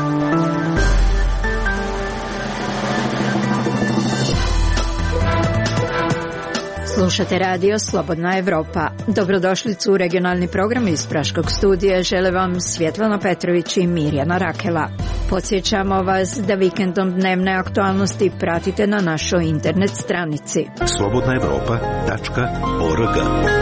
Slušate radio Slobodna Evropa. Dobrodošlicu u regionalni program iz Praškog studija žele vam Svjetlana Petrović i Mirjana Rakela. Podsjećamo vas da vikendom dnevne aktualnosti pratite na našoj internet stranici slobodnaevropa.org.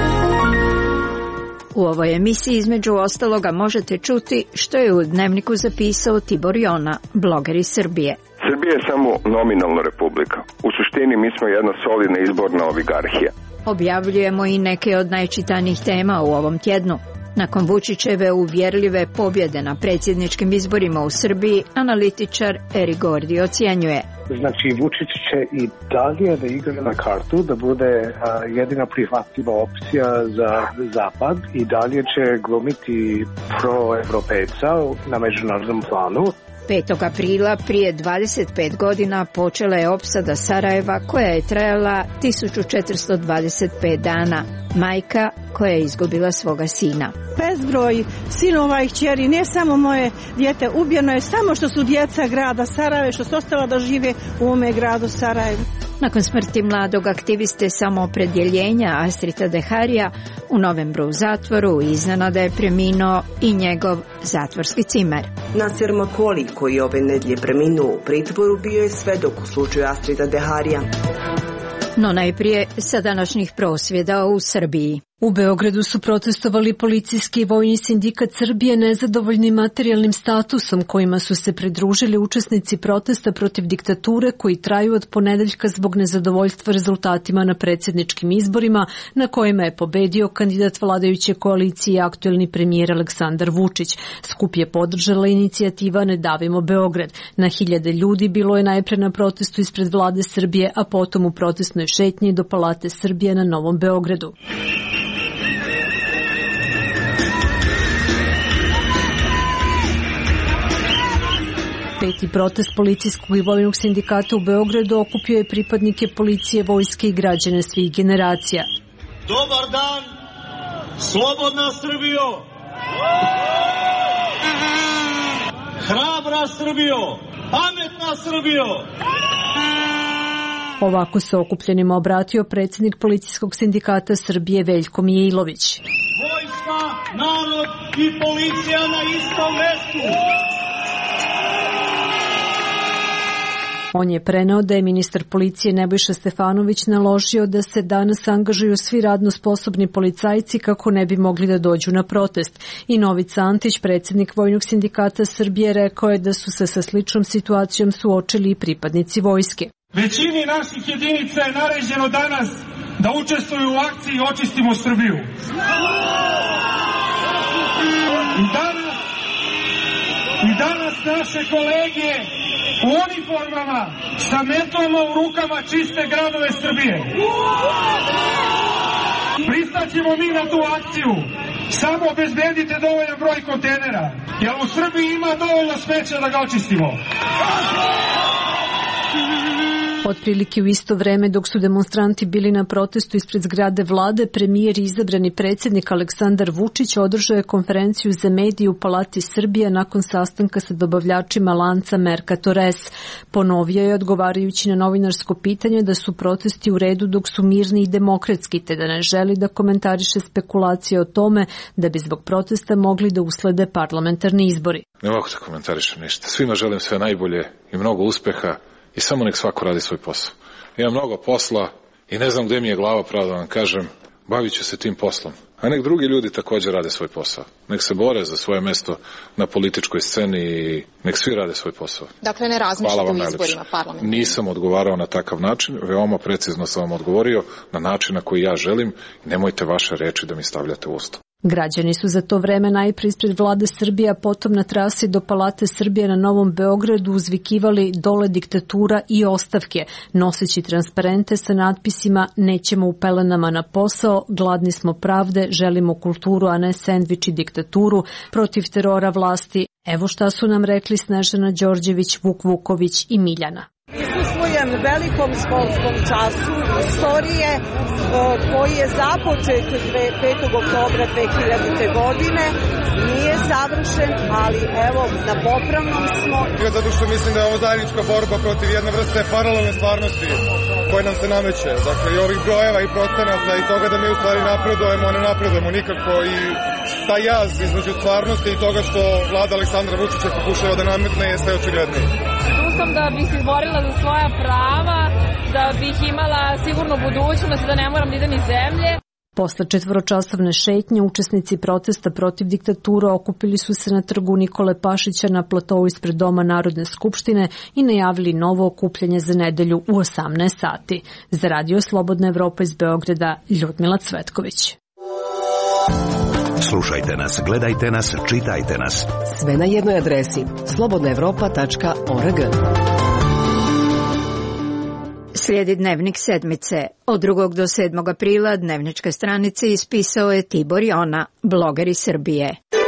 U ovoj emisiji između ostaloga možete čuti što je u dnevniku zapisao Tibor Jona, bloger iz Srbije. Srbija je samo nominalna republika. U suštini mi smo jedna solidna izborna oligarhija. Objavljujemo i neke od najčitanijih tema u ovom tjednu. Nakon Vučićeve uvjerljive pobjede na predsjedničkim izborima u Srbiji, analitičar Eri Gordi ocjenjuje. Znači, Vučić će i dalje da igra na kartu, da bude jedina prihvatljiva opcija za Zapad i dalje će glumiti pro-evropejca na međunarodnom planu. 5. aprila prije 25 godina počela je opsada Sarajeva koja je trajala 1425 dana. Majka koja je izgubila svoga sina. Bezbroj sinova i kćeri, ne samo moje dijete, ubijeno je samo što su djeca grada Sarajeva, što su ostala da žive u ovome gradu Sarajevu. Nakon smrti mladog aktiviste samoopredjeljenja Astrita Deharija u novembru u zatvoru iznenada je preminuo i njegov zatvorski cimer. Nasir Makoli, koji je ove nedjelje preminuo u pritvoru, bio je svedok u slučaju Astrita Deharija. No najprije sa današnjih prosvjeda u Srbiji. U Beogradu su protestovali policijski i vojni sindikat Srbije nezadovoljni materijalnim statusom kojima su se pridružili učesnici protesta protiv diktature koji traju od ponedeljka zbog nezadovoljstva rezultatima na predsjedničkim izborima na kojima je pobedio kandidat vladajuće koalicije i aktuelni premijer Aleksandar Vučić. Skup je podržala inicijativa Ne davimo Beograd. Na hiljade ljudi bilo je najpre na protestu ispred vlade Srbije, a potom u protestnoj šetnji do Palate Srbije na Novom Beogradu. Peti protest policijskog i vojnog sindikata u Beogradu okupio je pripadnike policije, vojske i građane svih generacija. Dobar dan, slobodna Srbijo! Hrabra Srbijo! Pametna Srbijo! Ovako se okupljenima obratio predsjednik policijskog sindikata Srbije Veljko Mijailović. Vojska, narod i policija na istom mestu! On je preneo da je ministar policije Nebojša Stefanović naložio da se danas angažuju svi radno sposobni policajci kako ne bi mogli da dođu na protest. I Novica Antić, predsjednik vojnog sindikata Srbije, rekao je da su se sa sličnom situacijom suočili i pripadnici vojske. Većini naših jedinica je naređeno danas da učestvuju u akciji Očistimo Srbiju. I danas naše kolege u uniformama sa metlama u rukama čiste gradove Srbije. Pristaćemo mi na tu akciju. Samo obezbedite dovoljan broj kontejnera, jer u Srbiji ima dovoljno smeća da ga očistimo. Otprilike u isto vreme dok su demonstranti bili na protestu ispred zgrade vlade, premijer i izabrani predsjednik Aleksandar Vučić održao je konferenciju za medije u Palati Srbije nakon sastanka sa dobavljačima lanca Mercator S. Ponovio je odgovarajući na novinarsko pitanje da su protesti u redu dok su mirni i demokratski, te da ne želi da komentariše spekulacije o tome da bi zbog protesta mogli da uslede parlamentarni izbori. Ne mogu da komentarišem ništa. Svima želim sve najbolje i mnogo uspeha. I samo nek svako radi svoj posao. Imam mnogo posla i ne znam gde mi je glava, pravo da vam kažem, bavit ću se tim poslom. A nek drugi ljudi također rade svoj posao. Nek se bore za svoje mesto na političkoj sceni i nek svi rade svoj posao. Dakle, ne razmišljate o izborima parlamenta? Nisam odgovarao na takav način, veoma precizno sam vam odgovorio na način na koji ja želim i nemojte vaše reči da mi stavljate u usta. Građani su za to vreme najprije ispred vlade Srbije, a potom na trasi do Palate Srbije na Novom Beogradu uzvikivali dole diktatura i ostavke, noseći transparente sa natpisima nećemo u pelenama na posao, gladni smo pravde, želimo kulturu, a ne sendvič i diktaturu, protiv terora vlasti. Evo šta su nam rekli Snežana Đorđević, Vuk Vuković i Miljana. Prisustvujem velikom školskom času istorije koji je započet 5. oktobra 2000. godine. Nije savršen, ali evo, na popravnom smo. Zato što mislim da je ovo zajednička borba protiv jedne vrste paralelne stvarnosti koje nam se nameće. Dakle, i ovih brojeva i procenata i toga da mi u stvari napredujemo, a ne napredujemo nikako i taj jaz između stvarnosti i toga što vlada Aleksandra Vučića pokušava da nametne je sve očigledniji. Tu sam da bih se izborila za svoja prava, da bih imala sigurnu budućnost, da ne moram da idem iz zemlje. Posle četvoročasovne šetnje, učesnici protesta protiv diktature okupili su se na trgu Nikole Pašića na platovu ispred Doma Narodne skupštine i najavili novo okupljanje za nedelju u 18 sati. Za Radio Slobodna Evropa iz Beograda, Ljudmila Cvetković. Slušajte nas, gledajte nas, čitajte nas. Sve na jednoj adresi slobodnaevropa.org. Slijedi Dnevnik sedmice. Od 2. do 7. aprila dnevničke stranice ispisao je Tibor Jona, bloger iz Srbije.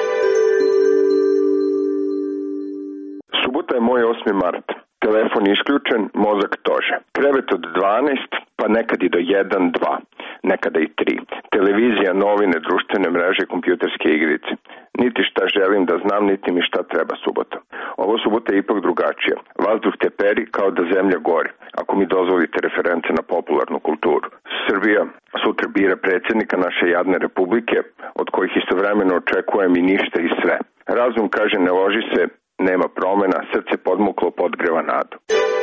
Subota je moj 8. mart. Telefon isključen, mozak tože. Krevet od 12, pa nekad i do 1, 2, nekada i 3. Televizija, novine, društvene mreže, kompjuterske igrice. Niti šta želim da znam, niti mi šta treba subota. Ovo subota je ipak drugačija. Vazduh teperi kao da zemlja gori, ako mi dozvolite reference na popularnu kulturu. Srbija sutra bira predsjednika naše jadne republike, od kojih istovremeno očekujem i ništa i sve. Razum kaže ne loži se, nema promena, srce podmuklo podgreva nadu.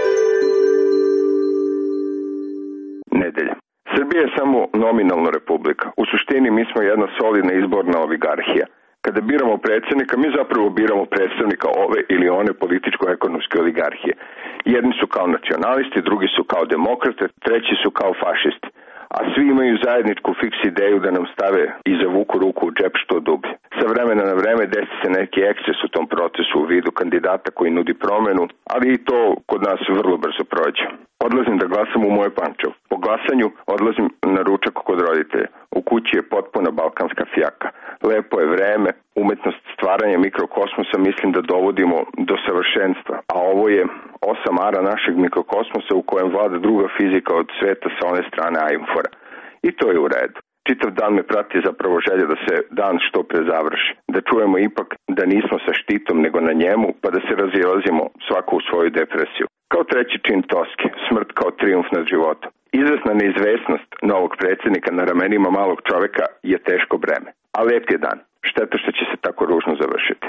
Nedelja. Srbija je samo nominalna republika. U suštini mi smo jedna solidna izborna oligarhija. Kada biramo predsjednika, mi zapravo biramo predstavnika ove ili one političko-ekonomske oligarhije. Jedni su kao nacionalisti, drugi su kao demokrate, treći su kao fašisti. A svi imaju zajedničku fiks ideju da nam stave i zavuku ruku u džep što dublje. Sa vremena na vreme desi se neki eksces u tom procesu u vidu kandidata koji nudi promenu, ali i to kod nas vrlo brzo prođe. Odlazim da glasam u moje Pančevo. Po glasanju odlazim na ručak kod roditelja. U kući je potpuna balkanska fjaka. Lepo je vreme, umetnost stvaranja mikrokosmosa mislim da dovodimo do savršenstva. A ovo je 8 ara našeg mikrokosmosa u kojem vlada druga fizika od sveta sa one strane Ajmfora. I to je u redu. Čitav dan me prati zapravo želja da se dan što pre završi. Da čujemo ipak da nismo sa štitom nego na njemu, pa da se razilazimo svako u svoju depresiju. Kao treći čin Toske, smrt kao trijumf nad životom. Izvesna neizvesnost novog predsjednika na ramenima malog čoveka je teško breme. A lep je dan. Šteta što će se tako ružno završiti.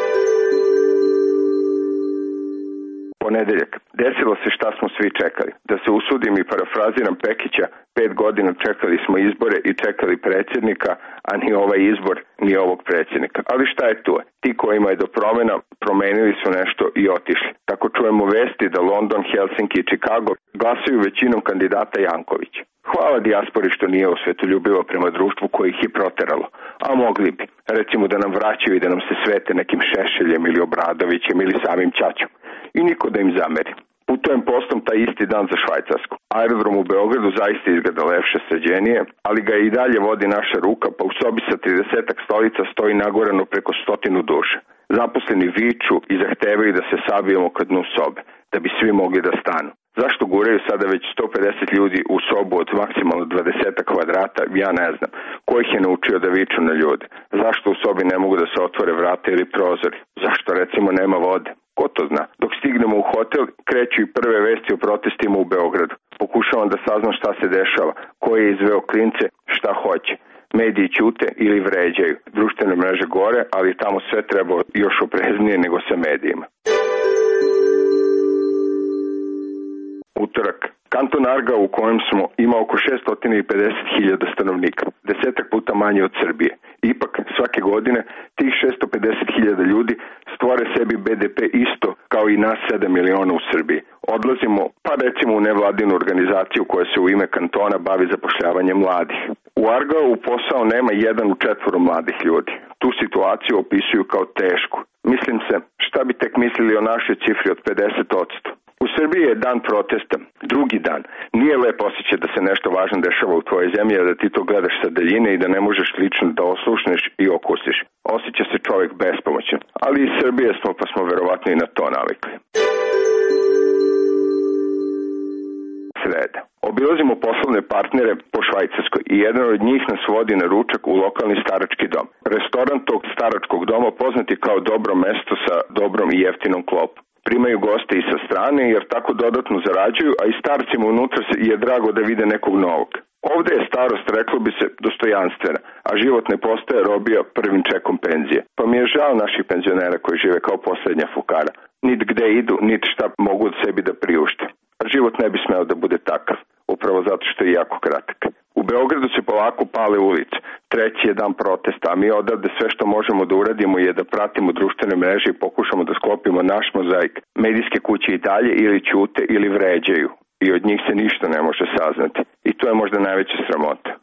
Ponedeljak. Desilo se šta smo svi čekali. Da se usudim i parafraziram Pekića, 5 godina čekali smo izbore i čekali predsjednika, a ni ovaj izbor, ni ovog predsjednika. Ali šta je tu? Ti kojima je do promjena promenili su nešto i otišli. Tako čujemo vesti da London, Helsinki i Chicago glasaju većinom kandidata Janković. Hvala dijaspori što nije osvetoljubivo prema društvu koje ih je proteralo. A mogli bi, recimo da nam vraćaju i da nam se svete nekim Šešeljem ili Obradovićem ili samim Ćaćom. I niko da im zameri. Putujem poslom taj isti dan za Švajcarsku. Aerodrom u Beogradu zaista izgleda lepše sređenije, ali ga i dalje vodi naša ruka, pa u sobi sa 30 stolica stoji nagorano preko 100 duša. Zaposleni viču i zahtevaju da se sabijemo kad dnu sobe, da bi svi mogli da stanu. Zašto guraju sada već 150 ljudi u sobu od maksimalno 20 kvadrata, ja ne znam. Ko ih je naučio da viču na ljude? Zašto u sobi ne mogu da se otvore vrata ili prozori? Zašto recimo nema vode? Ko to zna? Dok stignemo u hotel, kreću i prve vesti o protestima u Beogradu. Pokušavam da saznam šta se dešava, ko je izveo klince, šta hoće. Mediji ćute ili vređaju. Društvene mreže gore, ali tamo sve treba još opreznije nego sa medijima. Utorak. Kanton Arga u kojem smo ima oko 650.000 stanovnika, 10 puta manje od Srbije. Ipak, svake godine tih 650.000 ljudi stvore sebi BDP isto kao i nas 7 miliona u Srbiji. Odlazimo, pa recimo u nevladinu organizaciju koja se u ime kantona bavi zapošljavanjem mladih. U Argao u posao nema 1 u 4 mladih ljudi. Tu situaciju opisuju kao tešku. Mislim se, šta bi tek mislili o našoj cifri od 50%? U Srbiji je dan protesta, drugi dan. Nije lep osjećaj da se nešto važno dešava u tvojoj zemlji, a da ti to gledaš sa daljine i da ne možeš lično da oslušneš i okusiš. Osjeća se čovjek bespomoćan. Ali iz Srbije smo, pa smo verovatno i na to navikli. Sreda. Obilazimo poslovne partnere po Švajcarskoj i jedan od njih nas vodi na ručak u lokalni starački dom. Restoran tog staračkog doma poznat je kao dobro mesto sa dobrom i jeftinom klopom. Primaju goste i sa strane jer tako dodatno zarađuju, a i starcima unutra je drago da vide nekog novog. Ovde je starost, reklo bi se, dostojanstvena, a život ne postaje robija prvim čekom penzije. Pa mi je žao naših penzionera koji žive kao poslednja fukara. Nit gde idu, nit šta mogu od sebi da priušte. A život ne bi smeo da bude takav, upravo zato što je jako kratak. U Beogradu se polako pale ulice. Treći je dan protesta, a mi odavde sve što možemo da uradimo je da pratimo društvene mreže i pokušamo da sklopimo naš mozaik. Medijske kuće i dalje ili ćute ili vređaju i od njih se ništa ne može saznati. I to je možda najveća sramota.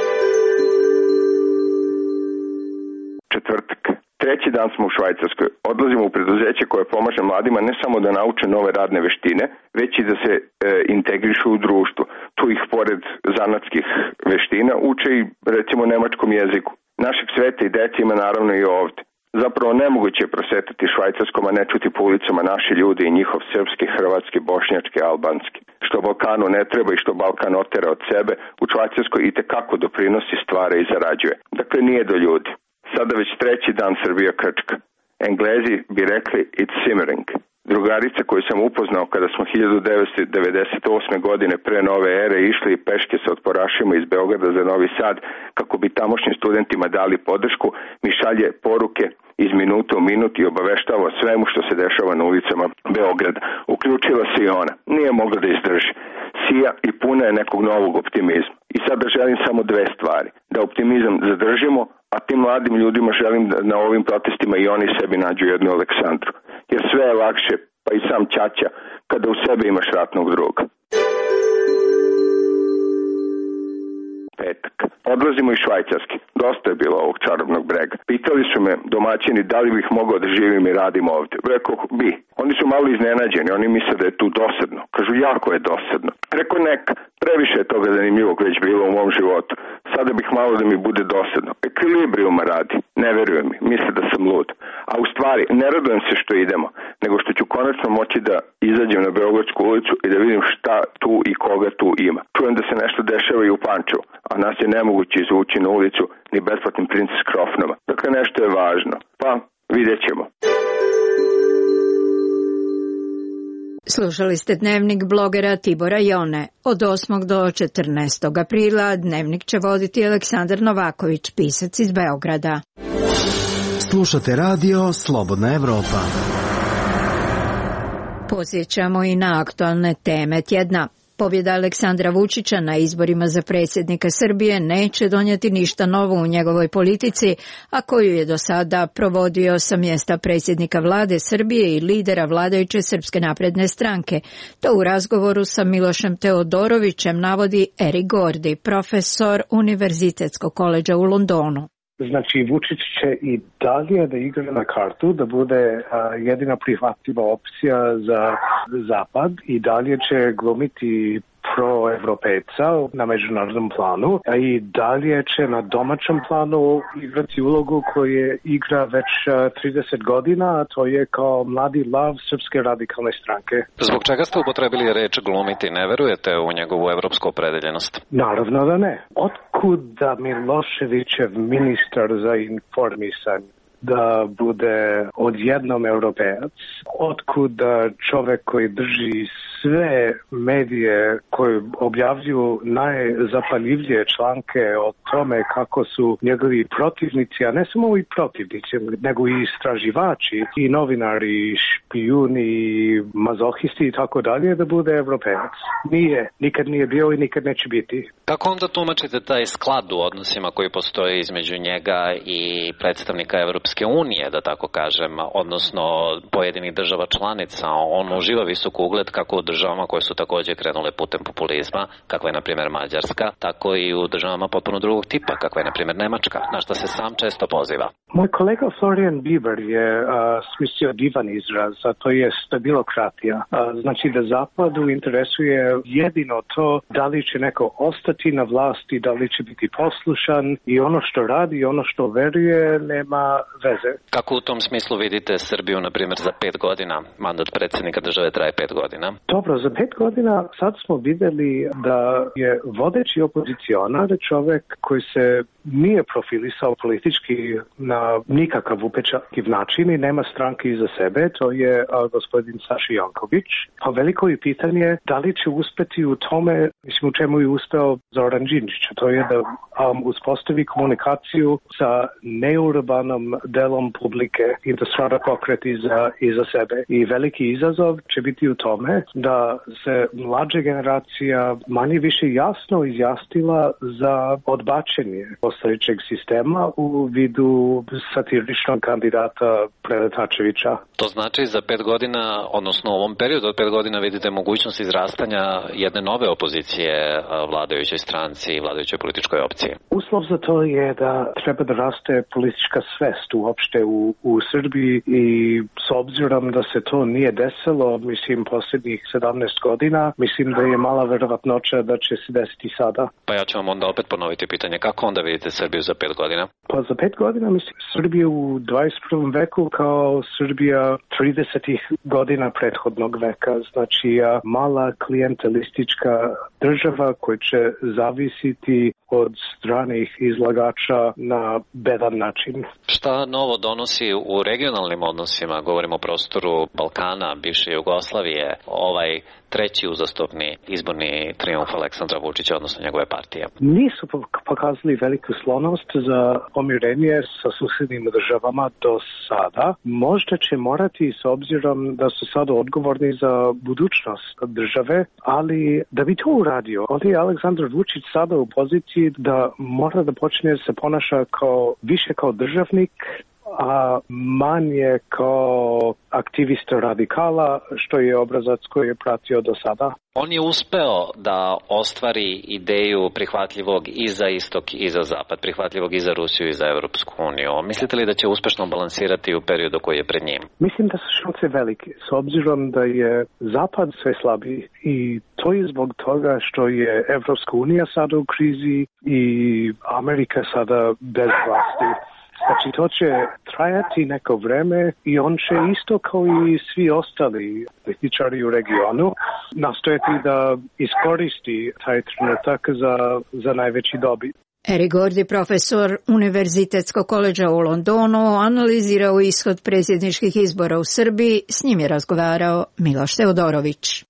Četvrtak. Treći dan smo u Švajcarskoj. Odlazimo u preduzeće koje pomaže mladima ne samo da nauče nove radne veštine, već i da se integrišu u društvo. Tu ih pored zanatskih veština uče i recimo nemačkom jeziku. Našeg sveta i dece ima naravno i ovde. Zapravo nemoguće je prosetati Švajcarskom, a ne čuti po ulicama naši ljudi i njihov srpski, hrvatski, bošnjački, albanski. Što Balkanu ne treba i što Balkan otera od sebe, u Švajcarskoj i tekako doprinosi, stvara i zarađuje. Dakle, nije do ljudi. Sada već treći dan Srbija krčka. Englezi bi rekli it's simmering. Drugarice koju sam upoznao kada smo 1998. godine pre nove ere išli peške sa otporašima iz Beograda za Novi Sad kako bi tamošnjim studentima dali podršku, mi šalje poruke iz minuta u minut i obaveštava o svemu što se dešava na ulicama Beograda. Uključila se i ona. Nije mogla da izdrži. Sija i puna je nekog novog optimizma. I sada želim samo dve stvari. Da optimizam zadržimo, a tim mladim ljudima želim da na ovim protestima i oni sebi nađu jednu Aleksandru. Jer sve je lakše, pa i sam ćaća, kada u sebi imaš ratnog druga. Petak. Odlazimo iz Švajcarske. Dosta je bilo ovog čarobnog brega. Pitali su me domaćini da li bih mogao da živim i radim ovde. Rekao bi. Oni su malo iznenađeni. Oni misle da je tu dosadno. Kažu, jako je dosadno. Rekao, neka. Previše je toga zanimljivog već bilo u mom životu. Sada bih malo da mi bude dosadno. Ekvilibrijuma radi. Ne verujem mi. Misle da sam lud. A u stvari, ne radujem se što idemo, nego što ću konačno moći da izađem na Beogradsku ulicu i da vidim šta tu i koga tu ima. Čujem da se nešto dešava i u Pančevu, a nas je nemoguće izvući na ulicu ni besplatnim Princess Krofnama. Dakle, nešto je važno. Pa, vidjet ćemo. Slušali ste dnevnik blogera Tibora Jone. Od 8. do 14. aprila dnevnik će voditi Aleksandar Novaković, pisac iz Beograda. Slušate radio Slobodna Evropa. Podsjećamo i na aktualne teme tjedna. Pobjeda Aleksandra Vučića na izborima za predsjednika Srbije neće donijeti ništa novo u njegovoj politici, a koju je do sada provodio sa mjesta predsjednika vlade Srbije i lidera vladajuće Srpske napredne stranke. To u razgovoru sa Milošem Teodorovićem navodi Erik Gordi, profesor Univerzitetskog koledža u Londonu. Znači, Vučić će i dalje da igra na kartu, da bude jedina prihvatljiva opcija za Zapad i dalje će glumiti proevropejca na međunarodnom planu, a i dalje će na domaćem planu igrati ulogu koju igra već 30 godina, a to je kao mladi lav Srpske radikalne stranke. Zbog čega ste upotrebili reč glumiti? Ne verujete u njegovu evropsku opredeljenost? Naravno da ne. Otkud da Miloševićev ministar za informisanje da bude odjednom europejac? Otkud da čovjek koji drži sve medije koji objavljuju najzapaljivije članke o tome kako su njegovi protivnici, a ne samo i protivnici, nego i istraživači i novinari, špijuni, mazohisti i tako dalje, da bude europejac? Nije. Nikad nije bio i nikad neće biti. Kako onda tumačite taj sklad u odnosima koji postoji između njega i predstavnika Evropske unije, da tako kažem, odnosno pojedinih država članica? On uživa visok ugled kako u državama koje su također krenule putem populizma, kakva je na primjer Mađarska, tako i u državama potpuno drugog tipa, kakva je na primjer Nemačka, na što se sam često poziva. Moj kolega Florian Bieber je smislio divan izraz, a to je stabilokratija. Znači da Zapadu interesuje jedino to da li će neko ostati na vlasti, da li će biti poslušan i ono što radi i ono što veruje nema veze. Kako u tom smislu vidite Srbiju, na primjer, za 5 godina? Mandat predsjednika države traje 5 godina. Dobro, za 5 godina sad smo vidjeli da je vodeći opozicionar čovjek koji se nije profilisao politički na nikakav upečatljiv način i nema stranke iza sebe, to je gospodin Saša Janković. Pa veliko je pitanje da li će uspeti u tome, mislim u čemu je uspeo Zoran Đinđić, to je da uspostavi komunikaciju sa neurbanom delom publike i da stvara pokret iza sebe. I veliki izazov će biti u tome da se mlađa generacija manje više jasno izjasnila za odbačenje postojećeg sistema u vidu satiričnog kandidata Preletačevića. To znači za 5 godina, odnosno u ovom periodu od 5 godina vidite mogućnost izrastanja jedne nove opozicije vladajućoj stranci i vladajućoj političkoj opciji. Uslov za to je da treba da raste politička svest uopšte u Srbiji i s obzirom da se to nije desilo, mislim, posljednjih 17 godina, mislim da je mala verovatnoća da će se desiti sada. Pa ja ću vam onda opet ponoviti pitanje, kako onda vidite Srbiju za 5 godina? Pa za 5 godina mislim Srbiju u 21. veku kao Srbija 30. godina prethodnog veka, znači mala klijentelistička država koja će zavisiti od stranih izlagača na bedan način. Šta novo donosi u regionalnim odnosima, govorimo o prostoru Balkana, bivše Jugoslavije, ovaj treći uzastopni izborni trijumf Aleksandra Vučića, odnosno njegove partije? Nisu pokazali veliku sklonost za pomirenje sa susednim državama do sada. Možda će morati s obzirom da su sada odgovorni za budućnost države, ali da bi to uradio, ovdje je Aleksandar Vučić sada u poziciji da mora da počne se ponaša više kao državnik, a manje kao aktivista radikala, što je obrazac koji je pratio do sada. On je uspeo da ostvari ideju prihvatljivog i za istok i za zapad, prihvatljivog i za Rusiju i za Evropsku uniju. Mislite li da će uspešno balansirati u periodu koji je pred njim? Mislim da su šanse velike, s obzirom da je zapad sve slabiji i to je zbog toga što je Evropska unija sada u krizi i Amerika sada bez vlasti. Znači, to će trajati neko vreme i on će isto kao i svi ostali političari u regionu nastojati da iskoristi taj trenutak za najveći dobit. Eric Gordy, profesor Univerzitetskog koledža u Londonu, analizirao ishod predsjedničkih izbora u Srbiji. S njim je razgovarao Miloš Teodorović.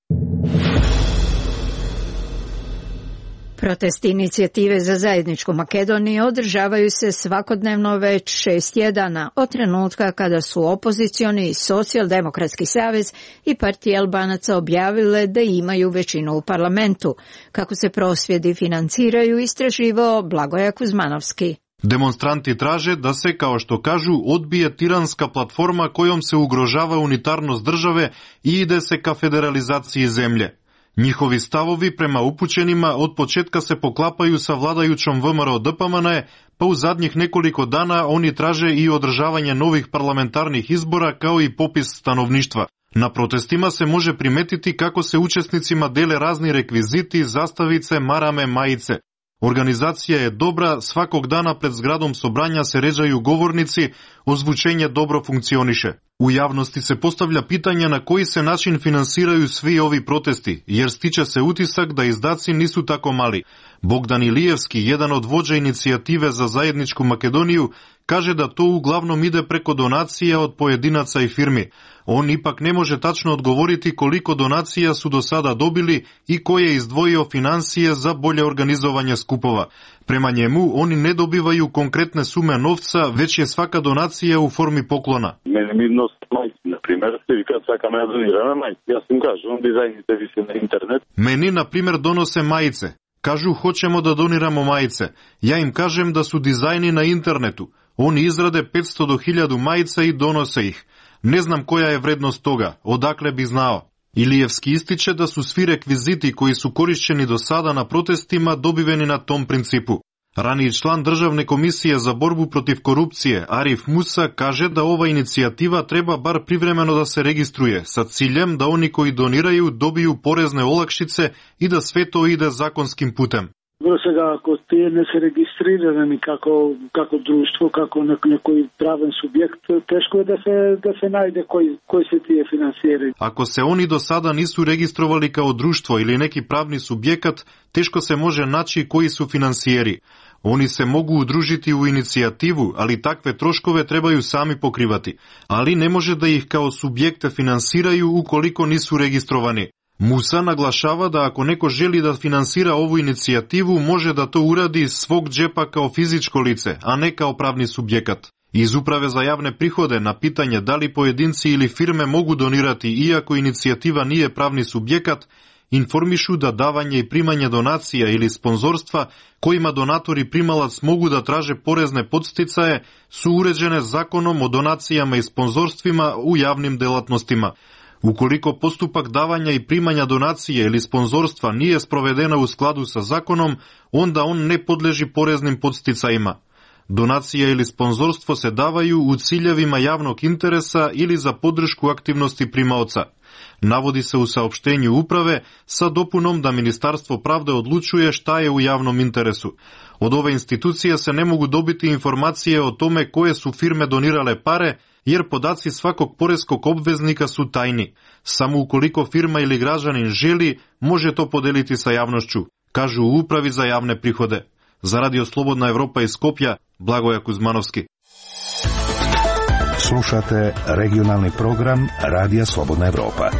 Protesti inicijative za zajedničku Makedoniju održavaju se svakodnevno već 6 tjedana od trenutka kada su opozicioni Socijaldemokratski savez i partija Albanaca objavile da imaju većinu u parlamentu. Kako se prosvjedi financiraju, istraživao Blagoja Kuzmanovski. Demonstranti traže da se, kao što kažu, odbije tiranska platforma kojom se ugrožava unitarnost države i ide se ka federalizaciji zemlje. Njihovi stavovi prema upućenima od početka se poklapaju sa vladajućom VMRO-DPMNE, pa u zadnjih nekoliko dana oni traže i održavanje novih parlamentarnih izbora kao i popis stanovništva. Na protestima se može primetiti kako se učesnicima dele razni rekviziti, zastavice, marame, majice. Organizacija je dobra, svakog dana pred zgradom sobranja se ređaju govornici, ozvučenje dobro funkcioniše. U javnosti se postavlja pitanje na koji se način finansiraju svi ovi protesti, jer stiče se utisak da izdaci nisu tako mali. Bogdan Ilijevski, jedan od vođa inicijative za zajedničku Makedoniju, kaže da to uglavnom ide preko donacija od pojedinaca i firmi. On ipak ne može tačno odgovoriti koliko donacija su do sada dobili i ko je izdvojio financije za bolje organizovanje skupova. Prema njemu, oni ne dobivaju konkretne sume novca, već je svaka donacija u formi poklona. Mene mi nos majci, na primjer, vi kad svaka me donira na majci, ja sam kažu, on dizajnite vi se na internet. Meni, na primjer, donose majice. Kažu, hoćemo da doniramo majice. Ja im kažem da su dizajni na internetu. Oni izrade 500 do 1000 majica i donose ih. Ne znam koja je vrednost toga, odakle bi znao. Ilijevski ističe da su svi rekviziti koji su korišćeni do sada na protestima dobiveni na tom principu. Raniji član Državne komisije za borbu protiv korupcije, Arif Musa, kaže da ova inicijativa treba bar privremeno da se registruje, sa ciljem da oni koji doniraju dobiju porezne olakšice i da sve to ide zakonskim putem. Сега, ако ти не се регистрирани како друштво, како некој правен субјект, тешко е да се најде кој се тие финансиери. Ако се они до сада нису регистровали као друштво или неки правни субјекат, тешко се може наći кои су финансиери. Oni se mogu udružiti u inicijativu, ali takve troškove trebaju sami pokrivati, ali ne može da ih kao subjekte finansiraju ukoliko nisu registrovani. Musa naglašava da ako neko želi da finansira ovu inicijativu, može da to uradi iz svog džepa kao fizičko lice, a ne kao pravni subjekat. Iz Uprave za javne prihode na pitanje da li pojedinci ili firme mogu donirati iako inicijativa nije pravni subjekat, informišu da davanje i primanje donacija ili sponzorstva kojima donator i primalac mogu da traže porezne podsticaje su uređene zakonom o donacijama i sponzorstvima u javnim delatnostima. Ukoliko postupak davanja i primanja donacije ili sponzorstva nije sprovedena u skladu sa zakonom, onda on ne podleži poreznim podsticajima. Donacija ili sponzorstvo se davaju u ciljevima javnog interesa ili za podršku aktivnosti primaoca. Navodi se u saopštenju uprave sa dopunom da Ministarstvo pravde odlučuje šta je u javnom interesu. Od ove institucije se ne mogu dobiti informacije o tome koje su firme donirale pare, jer podaci svakog poreskog obveznika su tajni. Samo ukoliko firma ili građanin želi, može to podeliti sa javnošću, kažu u Upravi za javne prihode. Za Radio Slobodna Evropa iz Skopja, Blagoja Kuzmanovski. Slušate regionalni program Radija Slobodna Evropa.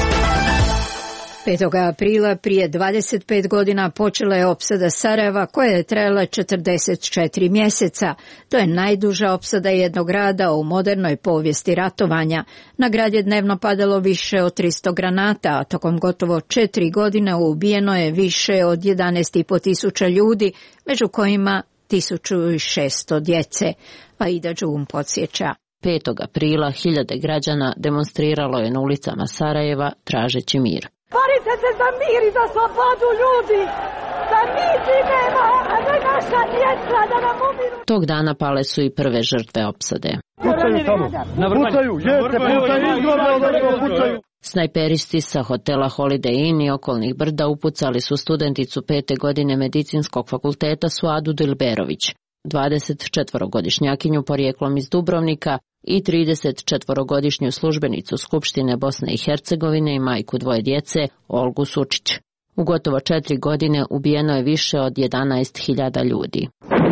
5. aprila prije 25 godina počela je opsada Sarajeva koja je trajala 44 mjeseca. To je najduža opsada jednog grada u modernoj povijesti ratovanja. Na grad je dnevno padalo više od 300 granata, a tokom gotovo 4 godine ubijeno je više od 11,5 tisuća ljudi, među kojima 1600 djece. Aida Đum podsjeća. 5. aprila hiljade građana demonstriralo je na ulicama Sarajeva tražeći mir. Borite se za mir i za slobodu ljudi, da mi živimo, a ne naša djeca da nam umiru. Tog dana pale su i prve žrtve opsade. Pucaju tamo, pucaju, pucaju. Snajperisti sa hotela Holiday Inn i okolnih brda upucali su studenticu 5. godine medicinskog fakulteta Suadu Dilberović, 24-godišnjakinju porijeklom iz Dubrovnika i 34-godišnju službenicu Skupštine Bosne i Hercegovine i majku 2 djece, Olgu Sučić. U gotovo 4 godine ubijeno je više od 11.000 ljudi.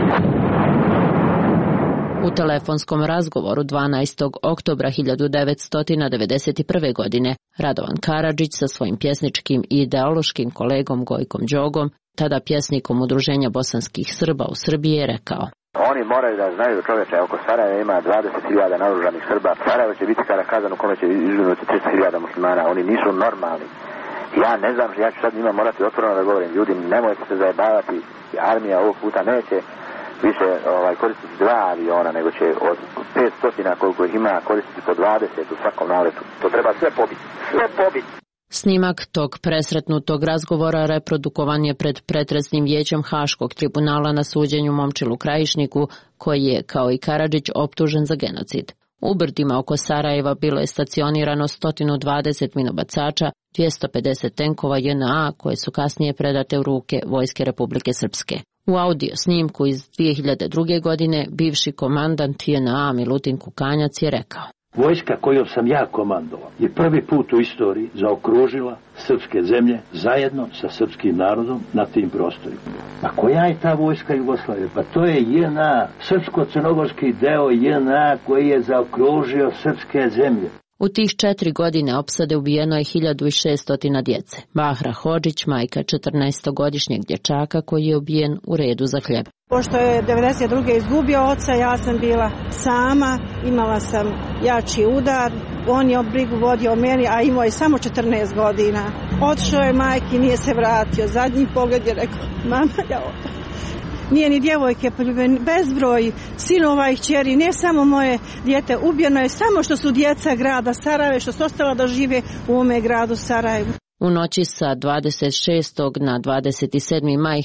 U telefonskom razgovoru 12. oktobra 1991. godine Radovan Karadžić sa svojim pjesničkim i ideološkim kolegom Gojkom Đogom, tada pjesnikom Udruženja bosanskih Srba u Srbiji, je rekao: Oni moraju da znaju, čoveče, oko Sarajeva ima 20.000 naoružanih Srba. Sarajevo će biti Karakazan u kome će izvinuti 30.000 muslimana. Oni nisu normalni. Ja ne znam, ja ću sad njima morati otvoreno da govorim. Ljudi, nemojte se zajebavati. Armija ovog puta neće više koristiti 2 aviona, nego će od 500 koliko ih ima koristiti po 20 u svakom naletu. To treba sve pobiti. Sve pobiti. Snimak tog presretnutog razgovora reprodukovan je pred pretresnim vijećem Haškog tribunala na suđenju Momčilu Krajišniku, koji je, kao i Karadžić, optužen za genocid. U brdima oko Sarajeva bilo je stacionirano 120 minobacača, 250 tenkova JNA, koje su kasnije predate u ruke Vojske Republike Srpske. U audio snimku iz 2002. godine bivši komandant JNA Milutin Kukanjac je rekao: Vojska kojom sam ja komandovao je prvi put u istoriji zaokružila srpske zemlje zajedno sa srpskim narodom na tim prostorima. A koja je ta vojska Jugoslavije? Pa to je JNA, srpsko-crnogorski deo JNA koji je zaokružio srpske zemlje. U tih 4 godine opsade ubijeno je 1600 djece. Bahra Hodžić, majka 14-godišnjeg dječaka koji je ubijen u redu za hljeb. Pošto je 92. izgubio oca, ja sam bila sama, imala sam jači udar, on je brigu vodio o meni, a imao je samo 14 godina. Otišao je majki, nije se vratio, zadnji pogled je rekao: mama, ja odo. Nije ni djevojke poljubljene, bezbroj sinova i kćeri, ne samo moje dijete, ubijeno je samo što su djeca grada Sarajeva, što su ostala da žive u ovome gradu Sarajevu. U noći sa 26. na 27. maj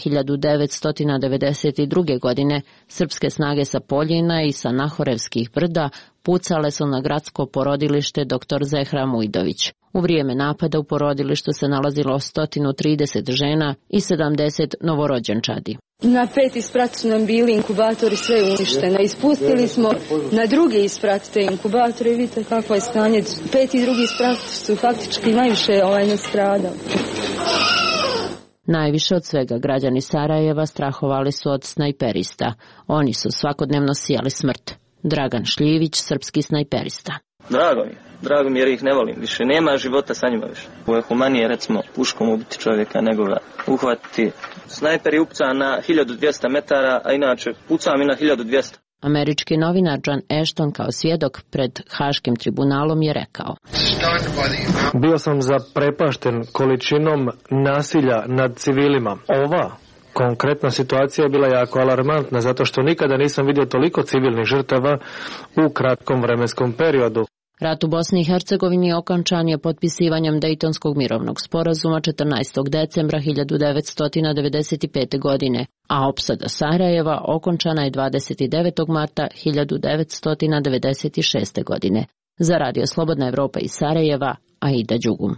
1992. godine srpske snage sa Poljina i sa Nahorevskih brda pucale su na gradsko porodilište dr. Zehra Mujdović. U vrijeme napada u porodilištu se nalazilo 130 žena i 70 novorođenčadi. Na 5. sprat su nam bili inkubatori sve uništeno. Ispustili smo na 2. sprat te inkubatore i vidite kakvo je stanje. 5. i 2. sprat su faktički najviše nastradali. Najviše od svega građani Sarajeva strahovali su od snajperista. Oni su svakodnevno sijali smrt. Dragan Šljivić, srpski snajperista. Drago mi jer ih ne volim više. Nema života sa njima više. Ovo je humanije, recimo, puškom ubiti čovjeka nego ga uhvatiti. Snajper je upucan na 1200 metara, a inače pucam i na 1200. Američki novinar John Ashton kao svjedok pred Haškim tribunalom je rekao: Bio sam zaprepašten količinom nasilja nad civilima. Ova konkretna situacija je bila jako alarmantna zato što nikada nisam vidio toliko civilnih žrtava u kratkom vremenskom periodu. Rat u Bosni i Hercegovini okončan je potpisivanjem Dejtonskog mirovnog sporazuma 14. decembra 1995. godine, a opsada Sarajeva okončana je 29. marta 1996. godine. Za Radio Slobodna Evropa iz Sarajeva, Aida Đugum.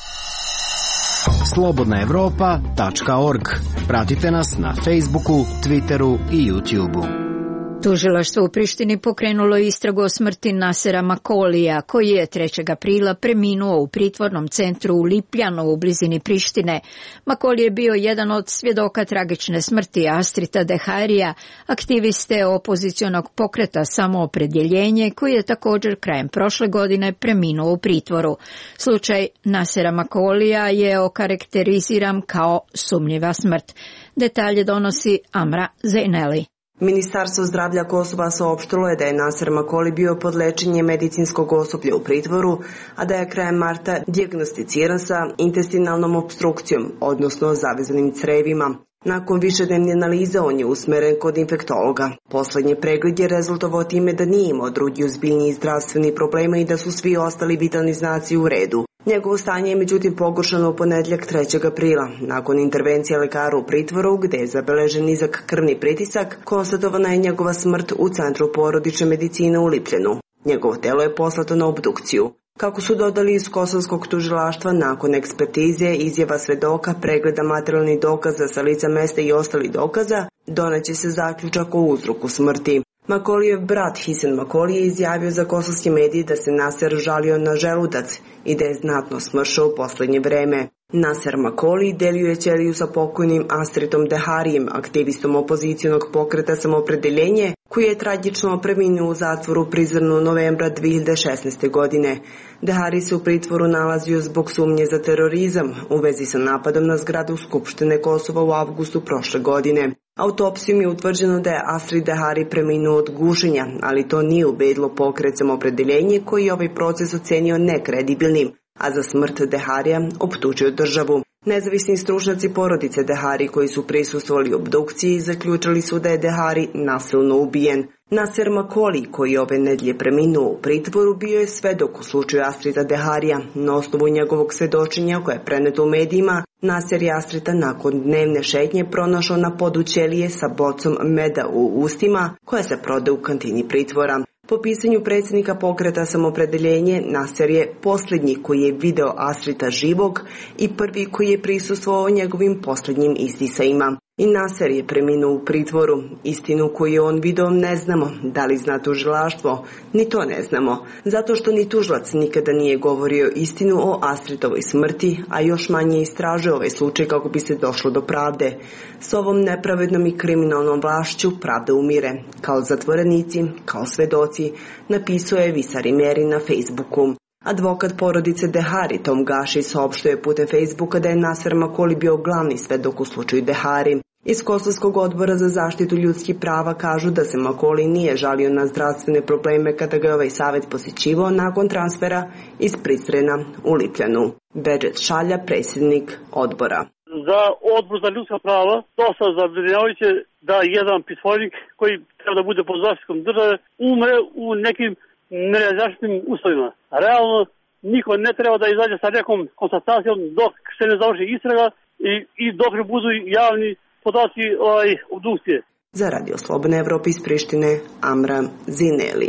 slobodnaevropa.org. Pratite nas na Facebooku, Twitteru i YouTubeu. Tužilaštvo u Prištini pokrenulo istragu o smrti Nasera Makolija, koji je 3. aprila preminuo u pritvornom centru u Lipljanu u blizini Prištine. Makoli je bio jedan od svjedoka tragične smrti Astrita Deharija, aktiviste opozicionog pokreta Samoopredjeljenje, koji je također krajem prošle godine preminuo u pritvoru. Slučaj Nasera Makolija je okarakteriziran kao sumnjiva smrt. Detalje donosi Amra Zejneli. Ministarstvo zdravlja Kosova saopštilo je da je Naser Makoli bio pod lečenjem medicinskog osoblja u pritvoru, a da je krajem marta dijagnosticiran sa intestinalnom opstrukcijom, odnosno zavezanim crevima. Nakon višednevne analize on je usmeren kod infektologa. Poslednji pregled je rezultovao time da nije imao drugi ozbiljniji zdravstveni problema i da su svi ostali vitalni znaci u redu. Njegovo stanje je međutim pogoršano u ponedjeljak 3. aprila. Nakon intervencije lekara u pritvoru, gde je zabeležen nizak krvni pritisak, konstatovana je njegova smrt u Centru porodične medicine u Lipljanu. Njegovo telo je poslato na obdukciju. Kako su dodali iz kosovskog tužilaštva, nakon ekspertize, izjava svedoka, pregleda materijalnih dokaza sa lica mesta i ostalih dokaza, doneće se zaključak o uzroku smrti. Makolijev brat Hisen Makoli je izjavio za kosovski mediji da se Naser žalio na želudac i da je znatno smršao u poslednje vreme. Naser Makoli delio je ćeliju sa pokojnim Astritom Deharijem, aktivistom opozicijonog pokreta Samoopredjeljenje, koji je tragično preminuo u zatvoru Prizrenu novembra 2016. godine. Dehari se u pritvoru nalazio zbog sumnje za terorizam u vezi sa napadom na zgradu Skupštine Kosova u avgustu prošle godine. Autopsijom je utvrđeno da je Astrid Dehari preminuo od gušenja, ali to nije ubedilo pokret Samoopredjeljenje koji je ovaj proces ocenio nekredibilnim, a za smrt Deharija optužio državu. Nezavisni stručnjaci porodice Dehari koji su prisustvovali obdukciji zaključili su da je Dehari nasilno ubijen. Naser Makoli, koji je ove nedjelje preminuo u pritvoru, bio je svedok u slučaju Astrita Deharija. Na osnovu njegovog svedočenja koje je preneto u medijima, Naser je Astrita nakon dnevne šetnje pronašao na podu ćelije sa bocom meda u ustima koja se prode u kantini pritvora. Po pisanju predsjednika pokreta Samoopredjeljenje, Naser je posljednji koji je video Astrita živog i prvi koji je prisustvovao njegovim posljednjim izdisajima. I Naser je preminuo u pritvoru. Istinu koju je on video ne znamo. Da li zna tužilaštvo? Ni to ne znamo. Zato što ni tužilac nikada nije govorio istinu o Astritovoj smrti, a još manje istražuje ovaj slučaj kako bi se došlo do pravde. S ovom nepravednom i kriminalnom vlašću pravda umire. Kao zatvorenici, kao svedoci, napisao je Visari Meri na Facebooku. Advokat porodice Dehari Tom Gaši saopštuje putem Facebooka da je Naser Makoli bio glavni svedok u slučaju Dehari. Iz Kosovskog odbora za zaštitu ljudskih prava kažu da se Makoli nije žalio na zdravstvene probleme kada ga je ovaj savjet posjećivao nakon transfera iz Prizrena u Lipljanu. Bedžet Šalja, predsjednik odbora. Za odbor za ljudska prava dosta zabrinjavajuće da jedan pritvornik koji treba da bude pod zaštitom države umre u nekim nerazjašnjenim uslovima. Realno, niko ne treba da izađe sa nekom konstatacijom dok se ne završi istraga i dok ne budu javni podaci obdukcije. Za Radio Slobodne Evrope iz Prištine, Amra Zineli.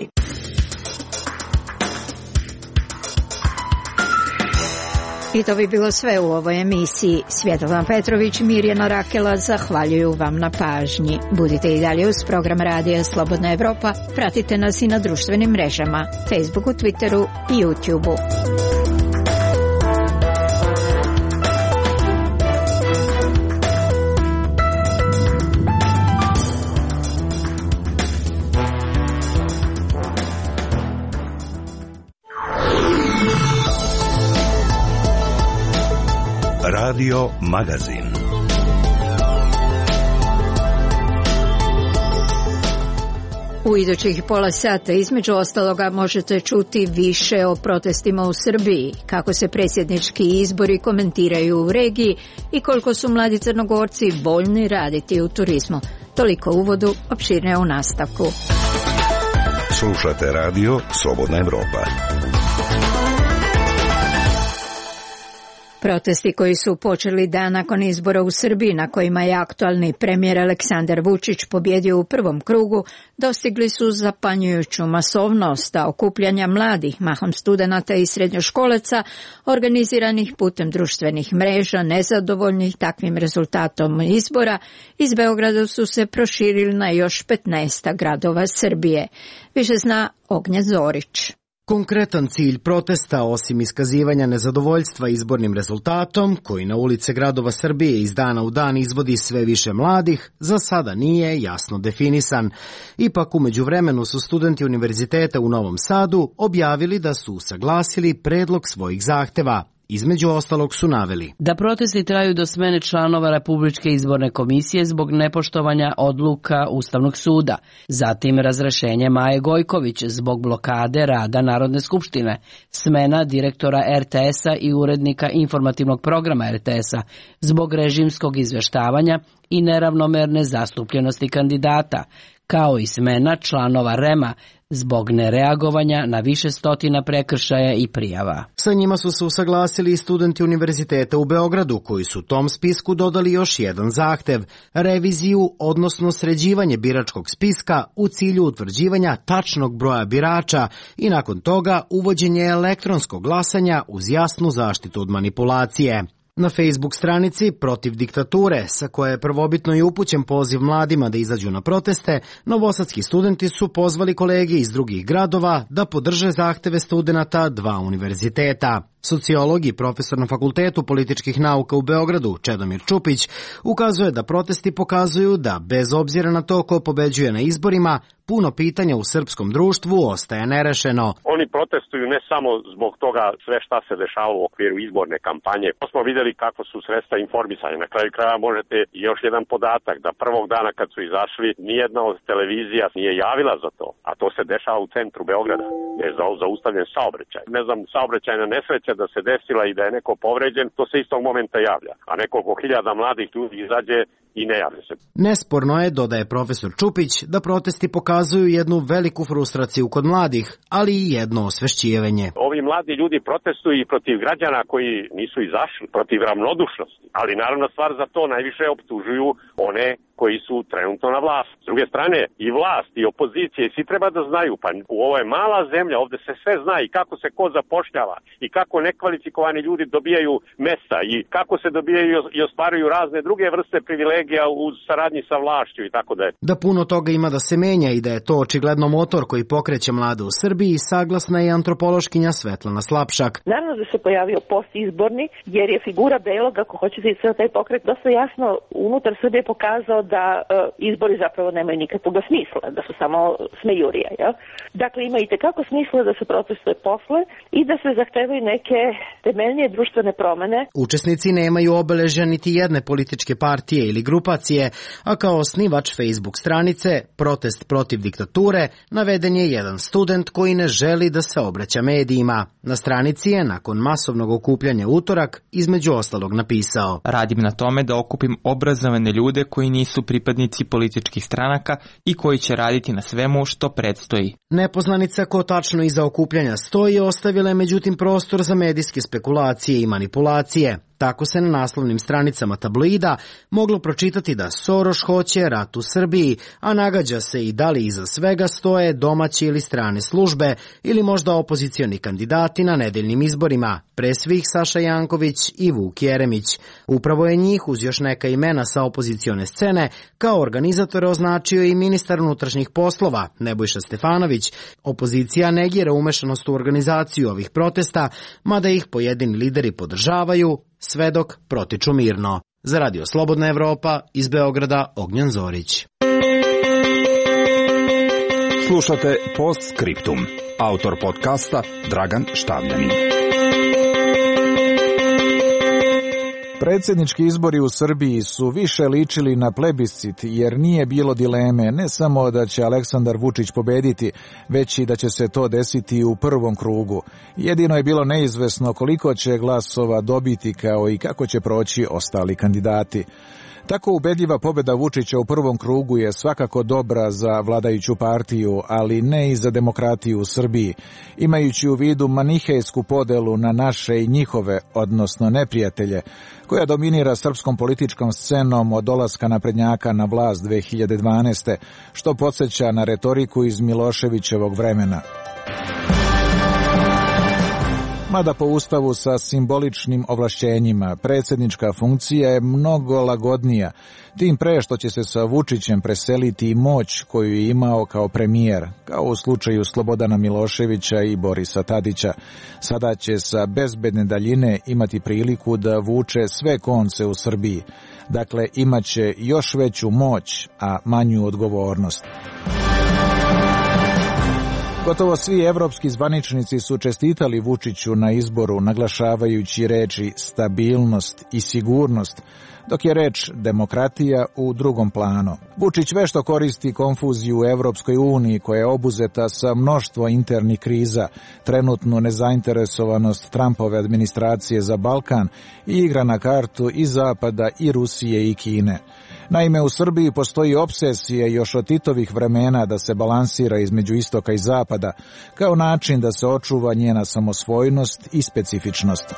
I to bi bilo sve u ovoj emisiji. Svjetlana Petrović i Mirjana Rakela zahvaljuju vam na pažnji. Budite i dalje uz program Radija Slobodna Evropa. Pratite nas i na društvenim mrežama, Facebooku, Twitteru i YouTubeu. Radio Magazin. U idućih pola sata između ostaloga možete čuti više o protestima u Srbiji, kako se predsjednički izbori komentiraju u regiji i koliko su mladi Crnogorci voljni raditi u turizmu. Toliko u uvodu, opširnije u nastavku. Slušate radio Slobodna Evropa. Protesti koji su počeli dan nakon izbora u Srbiji, na kojima je aktualni premijer Aleksandar Vučić pobjedio u prvom krugu, dostigli su zapanjujuću masovnost, a okupljanja mladih, mahom studenata i srednjoškolaca, organiziranih putem društvenih mreža, nezadovoljnih takvim rezultatom izbora, iz Beograda su se proširili na još 15 gradova Srbije. Više zna Ognjen Zorić. Konkretan cilj protesta, osim iskazivanja nezadovoljstva izbornim rezultatom, koji na ulice gradova Srbije iz dana u dan izvodi sve više mladih, za sada nije jasno definisan. Ipak, u međuvremenu su studenti Univerziteta u Novom Sadu objavili da su usaglasili predlog svojih zahteva. Između ostalog su naveli da protesti traju do smene članova Republičke izborne komisije zbog nepoštovanja odluka Ustavnog suda, zatim razrešenje Maje Gojković zbog blokade rada Narodne skupštine, smena direktora RTS-a i urednika informativnog programa RTS-a zbog režimskog izveštavanja i neravnomerne zastupljenosti kandidata, kao i smena članova REM-a zbog nereagovanja na više stotina prekršaja i prijava. Sa njima su se usaglasili i studenti Univerziteta u Beogradu, koji su tom spisku dodali još jedan zahtev, reviziju, odnosno sređivanje biračkog spiska u cilju utvrđivanja tačnog broja birača i nakon toga uvođenje elektronskog glasanja uz jasnu zaštitu od manipulacije. Na Facebook stranici Protiv diktature, sa koje je prvobitno i upućen poziv mladima da izađu na proteste, novosadski studenti su pozvali kolege iz drugih gradova da podrže zahteve studenata dva univerziteta. Sociolog i profesor na Fakultetu političkih nauka u Beogradu, Čedomir Čupić, ukazuje da protesti pokazuju da, bez obzira na to ko pobeđuje na izborima, puno pitanja u srpskom društvu ostaje nerešeno. Oni protestuju ne samo zbog toga sve šta se dešava u okviru izborne kampanje. To smo videli kako su sredstva informisanja. Na kraju kraja možete još jedan podatak da prvog dana kad su izašli nijedna od televizija nije javila za to. A to se dešava u centru Beograda. Je zaustavljen saobraćaj. Ne znam, saobraćajna nesreća da se desila i da je neko povređen, to se istog momenta javlja. A nekoliko hiljada mladih ljudi izađe i ne javlja se. Nesporno je, dodaje profesor Čupić, da protesti pokazuju jednu veliku frustraciju kod mladih, ali i jedno osvešćivanje. Ovi mladi ljudi protestuju i protiv građana koji nisu izašli, protiv ravnodušnosti. Ali naravno stvar za to najviše optužuju one koji su trenutno na vlasti. S druge strane, i vlast i opozicije, svi treba da znaju, pa u ovo je mala zemlja, ovde se sve zna i kako se ko zapošljava i kako nekvalifikovani ljudi dobijaju mesta i kako se dobijaju i ostvaruju razne druge vrste privilegija u saradnji sa vlašću i tako da je. Da puno toga ima da se menja i da je to očigledno motor koji pokreće mlade u Srbiji, saglasna je antropološkinja Svetlana Slapšak. Naravno da se pojavio postizborni, jer je figura Belog, ako hoćete i sve taj pokret, dosta jasno unutar Srbije pokazao da izbori zapravo nemaju nikakvog smisla, da su samo smejurija. Jel? Dakle, ima i tekako smisla da se protestuje posle i da se zahtevaju neke temeljnije društvene promene. Učesnici nemaju obeležja niti jedne političke partije ili grupacije, a kao osnivač Facebook stranice Protest protiv diktature naveden je jedan student koji ne želi da se obraća medijima. Na stranici je, nakon masovnog okupljanja utorak, između ostalog napisao: Radim na tome da okupim obrazovane ljude koji nisu pripadnici političkih stranaka i koji će raditi na svemu što predstoji. Nepoznanica ko tačno iza okupljanja stoji ostavila je međutim prostor za medijske spekulacije i manipulacije. Tako se na naslovnim stranicama tabloida moglo pročitati da Soroš hoće rat u Srbiji, a nagađa se i da li iza svega stoje domaće ili strane službe ili možda opozicioni kandidati na nedeljnim izborima, pre svih Saša Janković i Vuk Jeremić. Upravo je njih, uz još neka imena sa opozicione scene, kao organizatore označio i ministar unutrašnjih poslova Nebojša Stefanović. Opozicija negira umešanost u organizaciju ovih protesta, mada ih pojedini lideri podržavaju, sve dok protiču mirno. Za Radio Slobodna Evropa, iz Beograda, Ognjen Zorić. Slušate Postscriptum. Autor podcasta Dragan Štavljanin. Predsjednički izbori u Srbiji su više ličili na plebiscit jer nije bilo dileme ne samo da će Aleksandar Vučić pobediti, već i da će se to desiti u prvom krugu. Jedino je bilo neizvesno koliko će glasova dobiti kao i kako će proći ostali kandidati. Tako ubedljiva pobjeda Vučića u prvom krugu je svakako dobra za vladajuću partiju, ali ne i za demokratiju u Srbiji, imajući u vidu manihejsku podelu na naše i njihove, odnosno neprijatelje, koja dominira srpskom političkom scenom od dolaska naprednjaka na vlast 2012. što podsjeća na retoriku iz Miloševićevog vremena. Mada po Ustavu sa simboličnim ovlašćenjima, predsjednička funkcija je mnogo lagodnija, tim pre što će se sa Vučićem preseliti i moć koju je imao kao premijer, kao u slučaju Slobodana Miloševića i Borisa Tadića. Sada će sa bezbedne daljine imati priliku da vuče sve konce u Srbiji. Dakle, imaće još veću moć, a manju odgovornost. Gotovo svi evropski zvaničnici su čestitali Vučiću na izboru, naglašavajući reči stabilnost i sigurnost, dok je reč demokratija u drugom planu. Vučić vešto koristi konfuziju u Evropskoj uniji koja je obuzeta sa mnoštvo internih kriza, trenutnu nezainteresovanost Trumpove administracije za Balkan i igra na kartu i Zapada i Rusije i Kine. Naime, u Srbiji postoji opsesija još od Titovih vremena da se balansira između istoka i zapada, kao način da se očuva njena samosvojnost i specifičnost.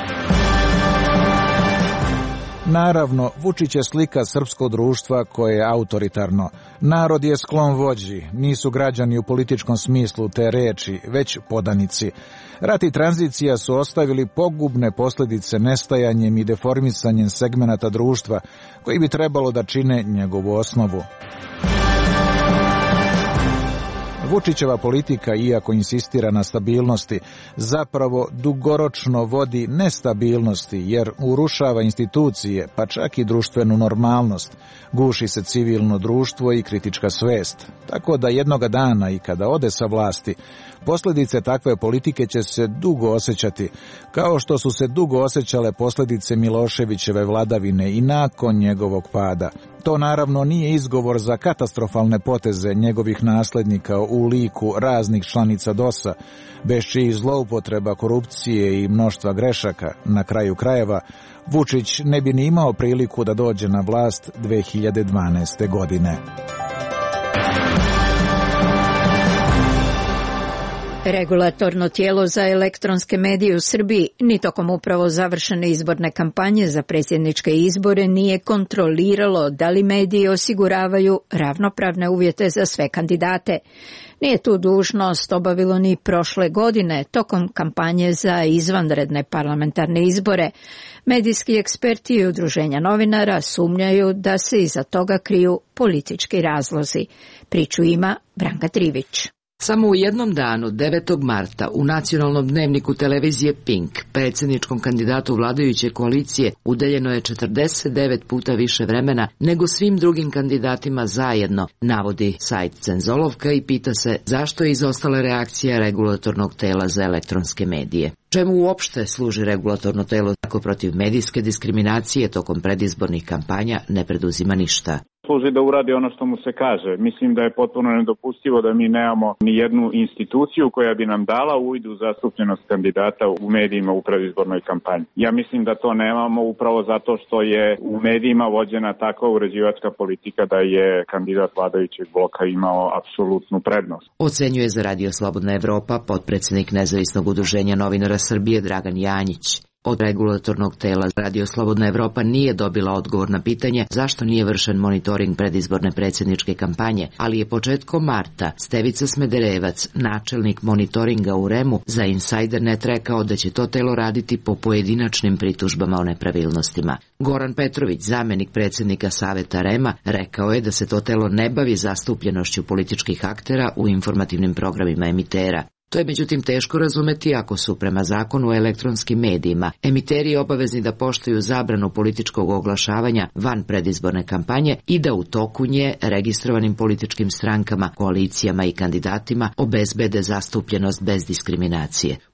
Naravno, Vučić je slika srpskog društva koje je autoritarno. Narod je sklon vođi, nisu građani u političkom smislu te reči, već podanici. Rat i tranzicija su ostavili pogubne posljedice nestajanjem i deformisanjem segmenata društva koji bi trebalo da čine njegovu osnovu. Vučićeva politika, iako insistira na stabilnosti, zapravo dugoročno vodi nestabilnosti jer urušava institucije, pa čak i društvenu normalnost. Guši se civilno društvo i kritička svest. Tako da jednoga dana i kada ode sa vlasti, posljedice takve politike će se dugo osjećati, kao što su se dugo osjećale posljedice Miloševićeve vladavine i nakon njegovog pada. To naravno nije izgovor za katastrofalne poteze njegovih naslednika u liku raznih članica DOS-a, bez čijih zloupotreba, korupcije i mnoštva grešaka, na kraju krajeva, Vučić ne bi ni imao priliku da dođe na vlast 2012. godine. Regulatorno tijelo za elektronske medije u Srbiji ni tokom upravo završene izborne kampanje za predsjedničke izbore nije kontroliralo da li mediji osiguravaju ravnopravne uvjete za sve kandidate. Nije tu dužnost obavilo ni prošle godine tokom kampanje za izvanredne parlamentarne izbore. Medijski eksperti i udruženja novinara sumnjaju da se iza toga kriju politički razlozi. Priču ima Branka Trivić. Samo u jednom danu, 9. marta, u nacionalnom dnevniku televizije Pink, predsjedničkom kandidatu vladajuće koalicije, udeljeno je 49 puta više vremena nego svim drugim kandidatima zajedno, navodi sajt Cenzolovka i pita se zašto je izostala reakcija regulatornog tela za elektronske medije. Čemu uopšte služi regulatorno telo ako protiv medijske diskriminacije tokom predizbornih kampanja ne preduzima ništa? Služi da uradi ono što mu se kaže. Mislim da je potpuno nedopustivo da mi nemamo ni jednu instituciju koja bi nam dala uvid u zastupljenost kandidata u medijima u predizbornoj kampanji. Ja mislim da to nemamo upravo zato što je u medijima vođena takva uređivačka politika da je kandidat vladajućeg bloka imao apsolutnu prednost. Ocenjuje za Radio Slobodna Evropa potpredsjednik Nezavisnog udruženja novinara Srbije Dragan Janjić. Od regulatornog tela Radio Slobodna Evropa nije dobila odgovor na pitanje zašto nije vršen monitoring predizborne predsjedničke kampanje, ali je početkom marta Stevica Smederevac, načelnik monitoringa u REM-u, za Insajdernet rekao da će to telo raditi po pojedinačnim pritužbama o nepravilnostima. Goran Petrović, zamenik predsjednika Saveta REM-a, rekao je da se to telo ne bavi zastupljenošću političkih aktera u informativnim programima emitera. To je međutim teško razumeti ako su prema zakonu o elektronskim medijima emiteri obavezni da poštuju zabranu političkog oglašavanja van predizborne kampanje i da u toku nje registrovanim političkim strankama, koalicijama i kandidatima obezbede zastupljenost bez diskriminacije.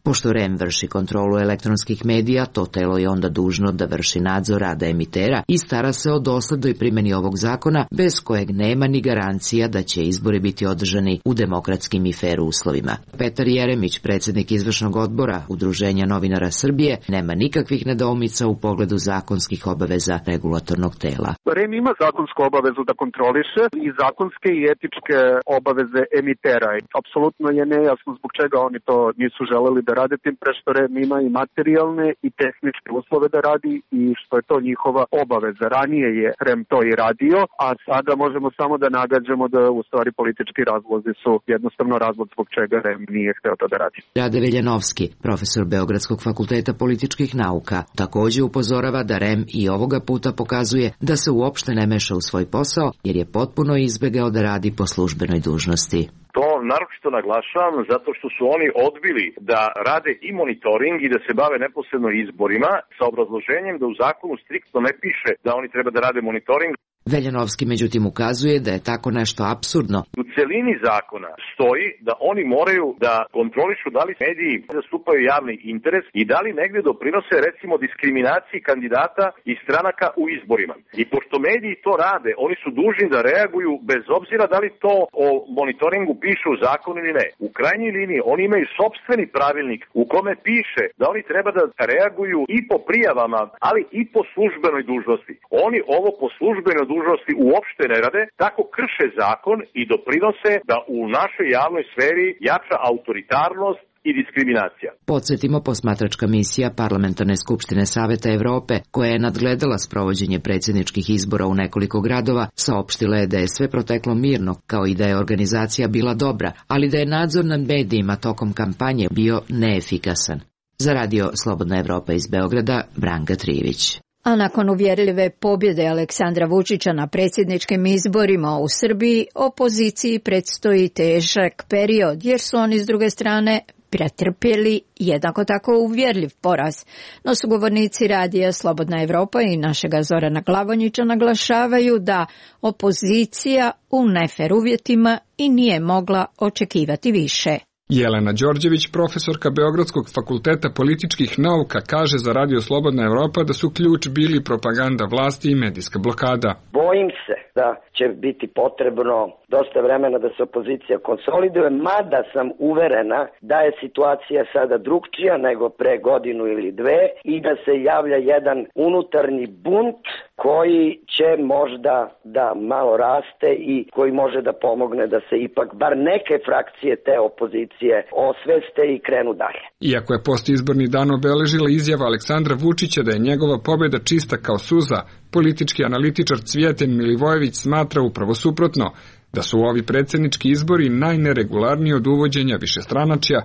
Pošto REM vrši kontrolu elektronskih medija, to telo je onda dužno da vrši nadzor rada emitera i stara se o doslednoj primjeni ovog zakona, bez kojeg nema ni garancija da će izbori biti održani u demokratskim i fer uslovima. Petar Jeremić, predsjednik izvršnog odbora Udruženja novinara Srbije, nema nikakvih nedoumica u pogledu zakonskih obaveza regulatornog tela. REM ima zakonsku obavezu da kontroliše i zakonske i etičke obaveze emitera. Apsolutno je nejasno zbog čega oni to nisu želeli da rade, tim pre što REM ima i materijalne i tehničke uslove da radi i što je to njihova obaveza. Ranije je REM to i radio, a sada možemo samo da nagađamo da u stvari politički razlozi su jednostavno razlog zbog čega REM nije hteo to da radi. Rade Veljanovski, profesor Beogradskog fakulteta političkih nauka, takođe upozorava da REM i ovoga puta pokazuje da se uopšte ne meša u svoj posao, jer je potpuno izbegao da radi po službenoj dužnosti. To naročito naglašavam zato što su oni odbili da rade i monitoring i da se bave neposredno izborima sa obrazloženjem da u zakonu striktno ne piše da oni treba da rade monitoring. Veljanovski međutim ukazuje da je tako nešto apsurdno. U celini zakona stoji da oni moraju da kontrolišu da li mediji zastupaju javni interes i da li negde doprinose recimo diskriminaciji kandidata i stranaka u izborima. I pošto mediji to rade, oni su dužni da reaguju bez obzira da li to o monitoringu piše u zakonu ili ne. U krajnjoj liniji oni imaju sopstveni pravilnik u kome piše da oni treba da reaguju i po prijavama, ali i po službenoj dužnosti. Oni ovo po službenoj dužnosti uopšte ne rade, tako krše zakon i doprinose da u našoj javnoj sferi jača autoritarnost i diskriminacija. Podsjetimo, posmatračka misija Parlamentarne skupštine Saveta Evrope, koja je nadgledala sprovođenje predsjedničkih izbora u nekoliko gradova, saopštila je da je sve proteklo mirno, kao i da je organizacija bila dobra, ali da je nadzor nad medijima tokom kampanje bio neefikasan. Za radio Slobodna Evropa iz Beograda, Branka Trivić. A nakon uvjerljive pobjede Aleksandra Vučića na predsjedničkim izborima u Srbiji, opoziciji predstoji težak period, jer su oni s druge strane pretrpjeli jednako tako uvjerljiv poraz. No sugovornici radija Slobodna Evropa i našega Zorana Glavonjića naglašavaju da opozicija u nefer uvjetima i nije mogla očekivati više. Jelena Đorđević, profesorka Beogradskog fakulteta političkih nauka, kaže za radio Slobodna Evropa da su ključ bili propaganda vlasti i medijska blokada. Bojim se da će biti potrebno dosta vremena da se opozicija konsoliduje, mada sam uverena da je situacija sada drugčija nego pre godinu ili dve i da se javlja jedan unutarnji bunt koji će možda da malo raste i koji može da pomogne da se ipak bar neke frakcije te opozicije osveste i krenu dalje. Iako je postizborni dan obeležila izjava Aleksandra Vučića da je njegova pobjeda čista kao suza, politički analitičar Cvijetin Milivojević smatra upravo suprotno, da su ovi predsjednički izbori najneregularniji od uvođenja višestranačja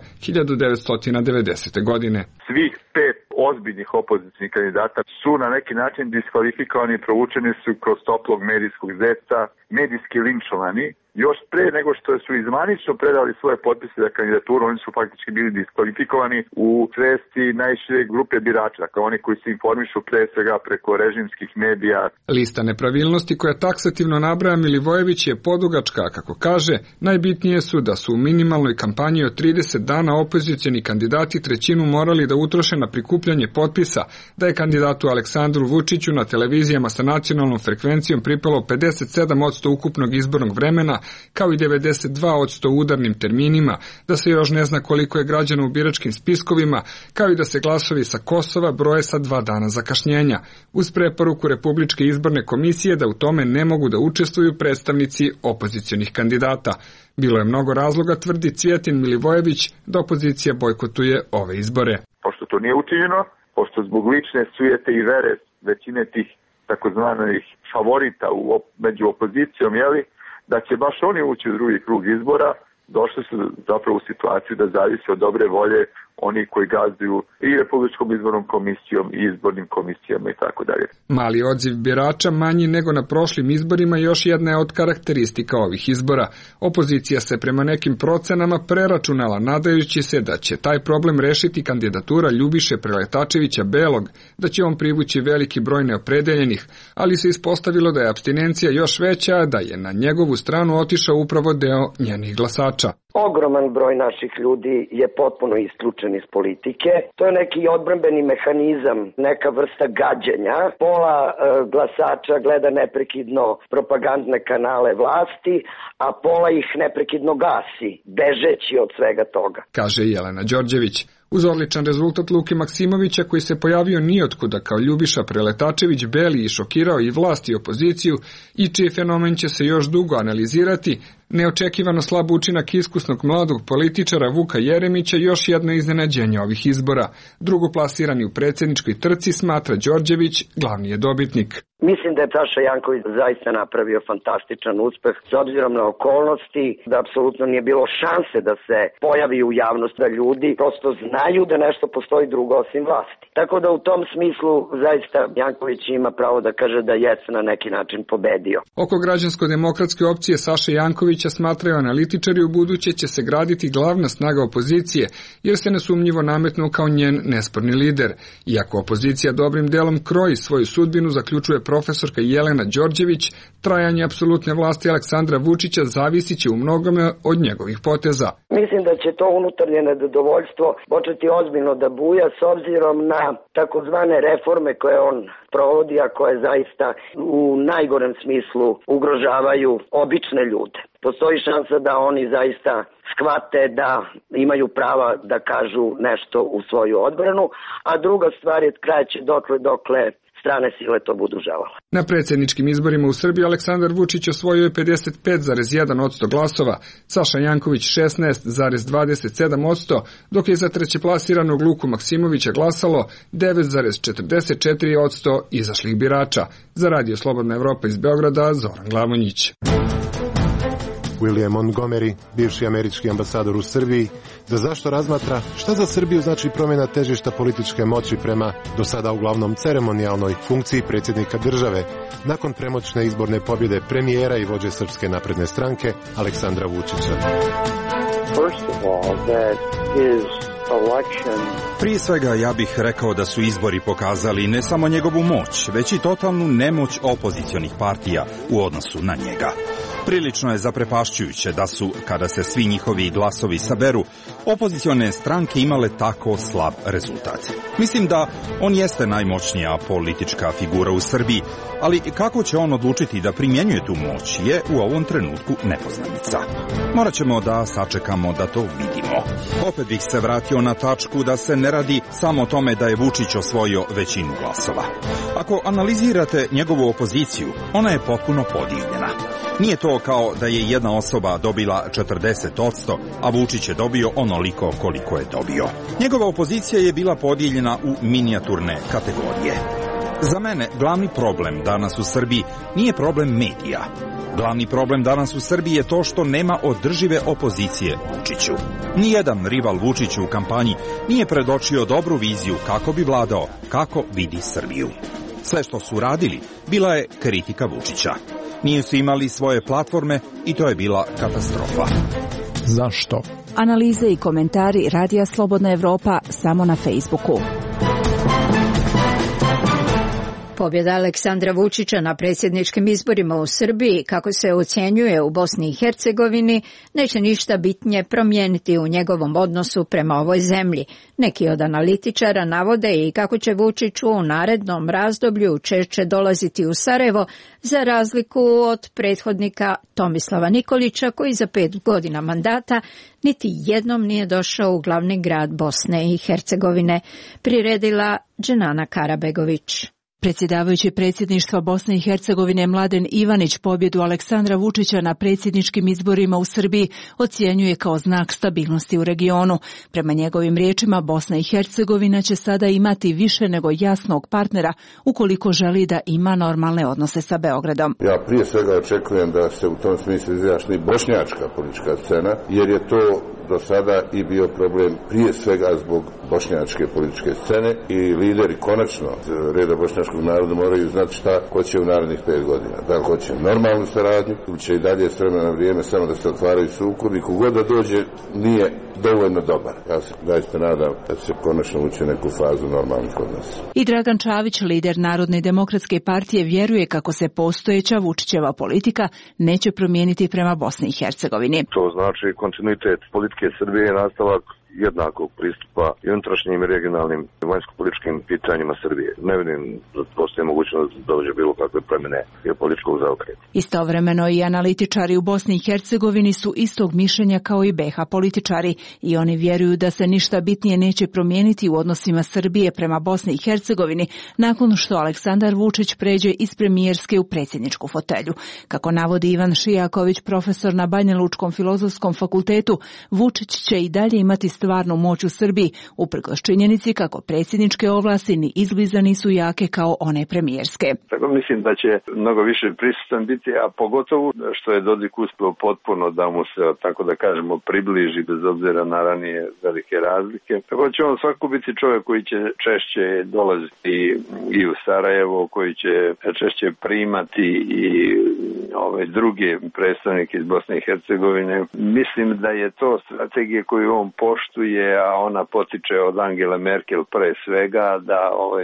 1990. godine. Svih 5 ozbiljnih opozicijnih kandidata su na neki način diskvalifikovani i provučeni su kroz toplog medijskog zeca, medijski linčovani. Još pre nego što su izvanično predali svoje potpise za kandidaturu, oni su faktički bili diskvalifikovani u svesti najšire grupe birača, dakle oni koji se informišu pre svega preko režimskih medija. Lista nepravilnosti koja taksativno nabraja Milivojević je podugačka, kako kaže, najbitnije su da su u minimalnoj kampanji od 30 dana opozicioni kandidati trećinu morali da utroše na prikupljanje potpisa, da je kandidatu Aleksandru Vučiću na televizijama sa nacionalnom frekvencijom pripalo 57% ukupnog izbornog vremena, kao i 92% u udarnim terminima, da se još ne zna koliko je građana u biračkim spiskovima, kao i da se glasovi sa Kosova broje sa 2 dana zakašnjenja, uz preporuku Republičke izborne komisije da u tome ne mogu da učestvuju predstavnici opozicionih kandidata. Bilo je mnogo razloga, tvrdi Cvijetin Milivojević, da opozicija bojkotuje ove izbore. Pošto to nije učinjeno, pošto zbog lične sujete i vere većine tih takozvanih favorita među opozicijom, da će baš oni ući u drugi krug izbora, došli su zapravo u situaciju da zavisi od dobre volje oni koji gazduju i Republičkom izbornom komisijom i izbornim komisijama i tako dalje. Mali odziv birača, manji nego na prošlim izborima, još jedna je od karakteristika ovih izbora. Opozicija se prema nekim procenama preračunala, nadajući se da će taj problem rešiti kandidatura Ljubiše Preletačevića Belog, da će on privući veliki broj neopredeljenih, ali se ispostavilo da je apstinencija još veća, da je na njegovu stranu otišao upravo deo njenih glasača. Ogroman broj naših ljudi je potpuno isključen iz politike. To je neki odbrambeni mehanizam, neka vrsta gađenja. Pola glasača gleda neprekidno propagandne kanale vlasti, a pola ih neprekidno gasi, bežeći od svega toga. Kaže Jelena Đorđević. Uz odličan rezultat Luke Maksimovića, koji se pojavio nijotkuda kao Ljubiša Preletačević, beli i šokirao i vlast i opoziciju, i čiji fenomen će se još dugo analizirati, neočekivano slab učinak iskusnog mladog političara Vuka Jeremića još jedno iznenađenje ovih izbora. Drugoplasirani u predsjedničkoj trci, smatra Đorđević, glavni je dobitnik. Mislim da je Saša Janković zaista napravio fantastičan uspeh s obzirom na okolnosti, da apsolutno nije bilo šanse da se pojavi u javnosti, da ljudi prosto znaju da nešto postoji drugo osim vlasti. Tako da u tom smislu zaista Janković ima pravo da kaže da je na neki način pobedio. Oko građansko-demokratske opcije Saše Jankovića, smatraju analitičari, u buduće će se graditi glavna snaga opozicije, jer se nesumnjivo nametnuo kao njen nesporni lider. Iako opozicija dobrim delom kroji svoju sudbinu, zaključuje profesorka Jelena Đorđević, trajanje apsolutne vlasti Aleksandra Vučića zavisit će u mnogome od njegovih poteza. Mislim da će to unutarnje nezadovoljstvo početi ozbiljno da buja s obzirom na takozvane reforme koje on provodi, a koje zaista u najgorem smislu ugrožavaju obične ljude. Postoji šansa da oni zaista shvate da imaju prava da kažu nešto u svoju odbranu, a druga stvar je trajaće dokle strane sile to budu želale. Na predsjedničkim izborima u Srbiji Aleksandar Vučić osvojio je 55,1% glasova, Saša Janković 16,27%, dok je za trećeplasiranog Luku Maksimovića glasalo 9,44% izašlih birača. Za Radio Slobodna Evropa iz Beograda, Zoran Glavonjić. William Montgomery, bivši američki ambasador u Srbiji, za zašto razmatra šta za Srbiju znači promjena težišta političke moći prema do sada uglavnom ceremonijalnoj funkciji predsjednika države nakon premoćne izborne pobjede premijera i vođe Srpske napredne stranke Aleksandra Vučića. Prije svega ja bih rekao da su izbori pokazali ne samo njegovu moć, već i totalnu nemoć opozicionih partija u odnosu na njega. Prilično je zaprepašćujuće da su, kada se svi njihovi glasovi saberu, opozicione stranke imale tako slab rezultat. Mislim da on jeste najmoćnija politička figura u Srbiji, ali kako će on odlučiti da primjenjuje tu moć je u ovom trenutku nepoznanica. Morat ćemo da sačekamo da to vidimo. Opet bih se vratio na tačku da se ne radi samo o tome da je Vučić osvojio većinu glasova. Ako analizirate njegovu opoziciju, ona je potpuno podijeljena. Nije to kao da je jedna osoba dobila 40%, a Vučić je dobio onoliko koliko je dobio. Njegova opozicija je bila podijeljena u minijaturne kategorije. Za mene glavni problem danas u Srbiji nije problem medija. Glavni problem danas u Srbiji je to što nema održive opozicije Vučiću. Nijedan rival Vučiću u kampanji nije predočio dobru viziju kako bi vladao, kako vidi Srbiju. Sve što su radili bila je kritika Vučića. Nisu imali svoje platforme i to je bila katastrofa. Zašto? Analize i komentari Radija Slobodna Evropa samo na Facebooku. Pobjeda Aleksandra Vučića na predsjedničkim izborima u Srbiji, kako se ocjenjuje u Bosni i Hercegovini, neće ništa bitnije promijeniti u njegovom odnosu prema ovoj zemlji. Neki od analitičara navode i kako će Vučić u narednom razdoblju češće dolaziti u Sarajevo, za razliku od prethodnika Tomislava Nikolića, koji za 5 godina mandata niti jednom nije došao u glavni grad Bosne i Hercegovine, priredila Dženana Karabegović. Predsjedavajući predsjedništva Bosne i Hercegovine Mladen Ivanić pobjedu Aleksandra Vučića na predsjedničkim izborima u Srbiji ocjenjuje kao znak stabilnosti u regionu. Prema njegovim riječima, Bosna i Hercegovina će sada imati više nego jasnog partnera ukoliko želi da ima normalne odnose sa Beogradom. Ja prije svega očekujem da se u tom smislu izjašnji bošnjačka politička scena, jer je to do sada i bio problem prije svega zbog bošnjačke političke scene i lideri konačno reda bošnjačkog bošnjačkog naroda moraju znati šta hoće u narednih 5 godina. Da li hoće normalnu saradnju ili će i dalje s vremena na vrijeme samo da se otvaraju sukobi. Kogod da dođe nije dovoljno dobar. Ja se zaista nadam da će konačno ući u neku fazu normalnih odnosa. I Dragan Čavić, lider Narodne demokratske partije, vjeruje kako se postojeća Vučićeva politika neće promijeniti prema Bosni i Hercegovini. To znači kontinuitet politike Srbije i nastavak jednakog pristupa i unutrašnjim i regionalnim i vanjsko-političkim pitanjima Srbije. Ne vidim da postoji mogućnost da dođe bilo kakve promjene geopolitičkog zaokreta. Istovremeno i analitičari u Bosni i Hercegovini su istog mišljenja kao i BiH političari i oni vjeruju da se ništa bitnije neće promijeniti u odnosima Srbije prema Bosni i Hercegovini nakon što Aleksandar Vučić pređe iz premijerske u predsjedničku fotelju. Kako navodi Ivan Šijaković, profesor na Banjalučkom filozofskom fakultetu, Vučić će i dalje imati stvarnu moć u Srbiji, uprkos činjenici kako predsjedničke ovlasti ni izbliza nisu jake kao one premijerske. Tako mislim da će mnogo više prisutan biti, a pogotovo što je Dodik uspio potpuno da mu se, tako da kažemo, približi bez obzira na ranije velike razlike. Tako da će on svakako biti čovjek koji će češće dolaziti i u Sarajevo, koji će češće primati i ove druge predstavnike iz Bosne i Hercegovine. Mislim da je to strategija koju on poštuje, a ona potiče od Angele Merkel pre svega, da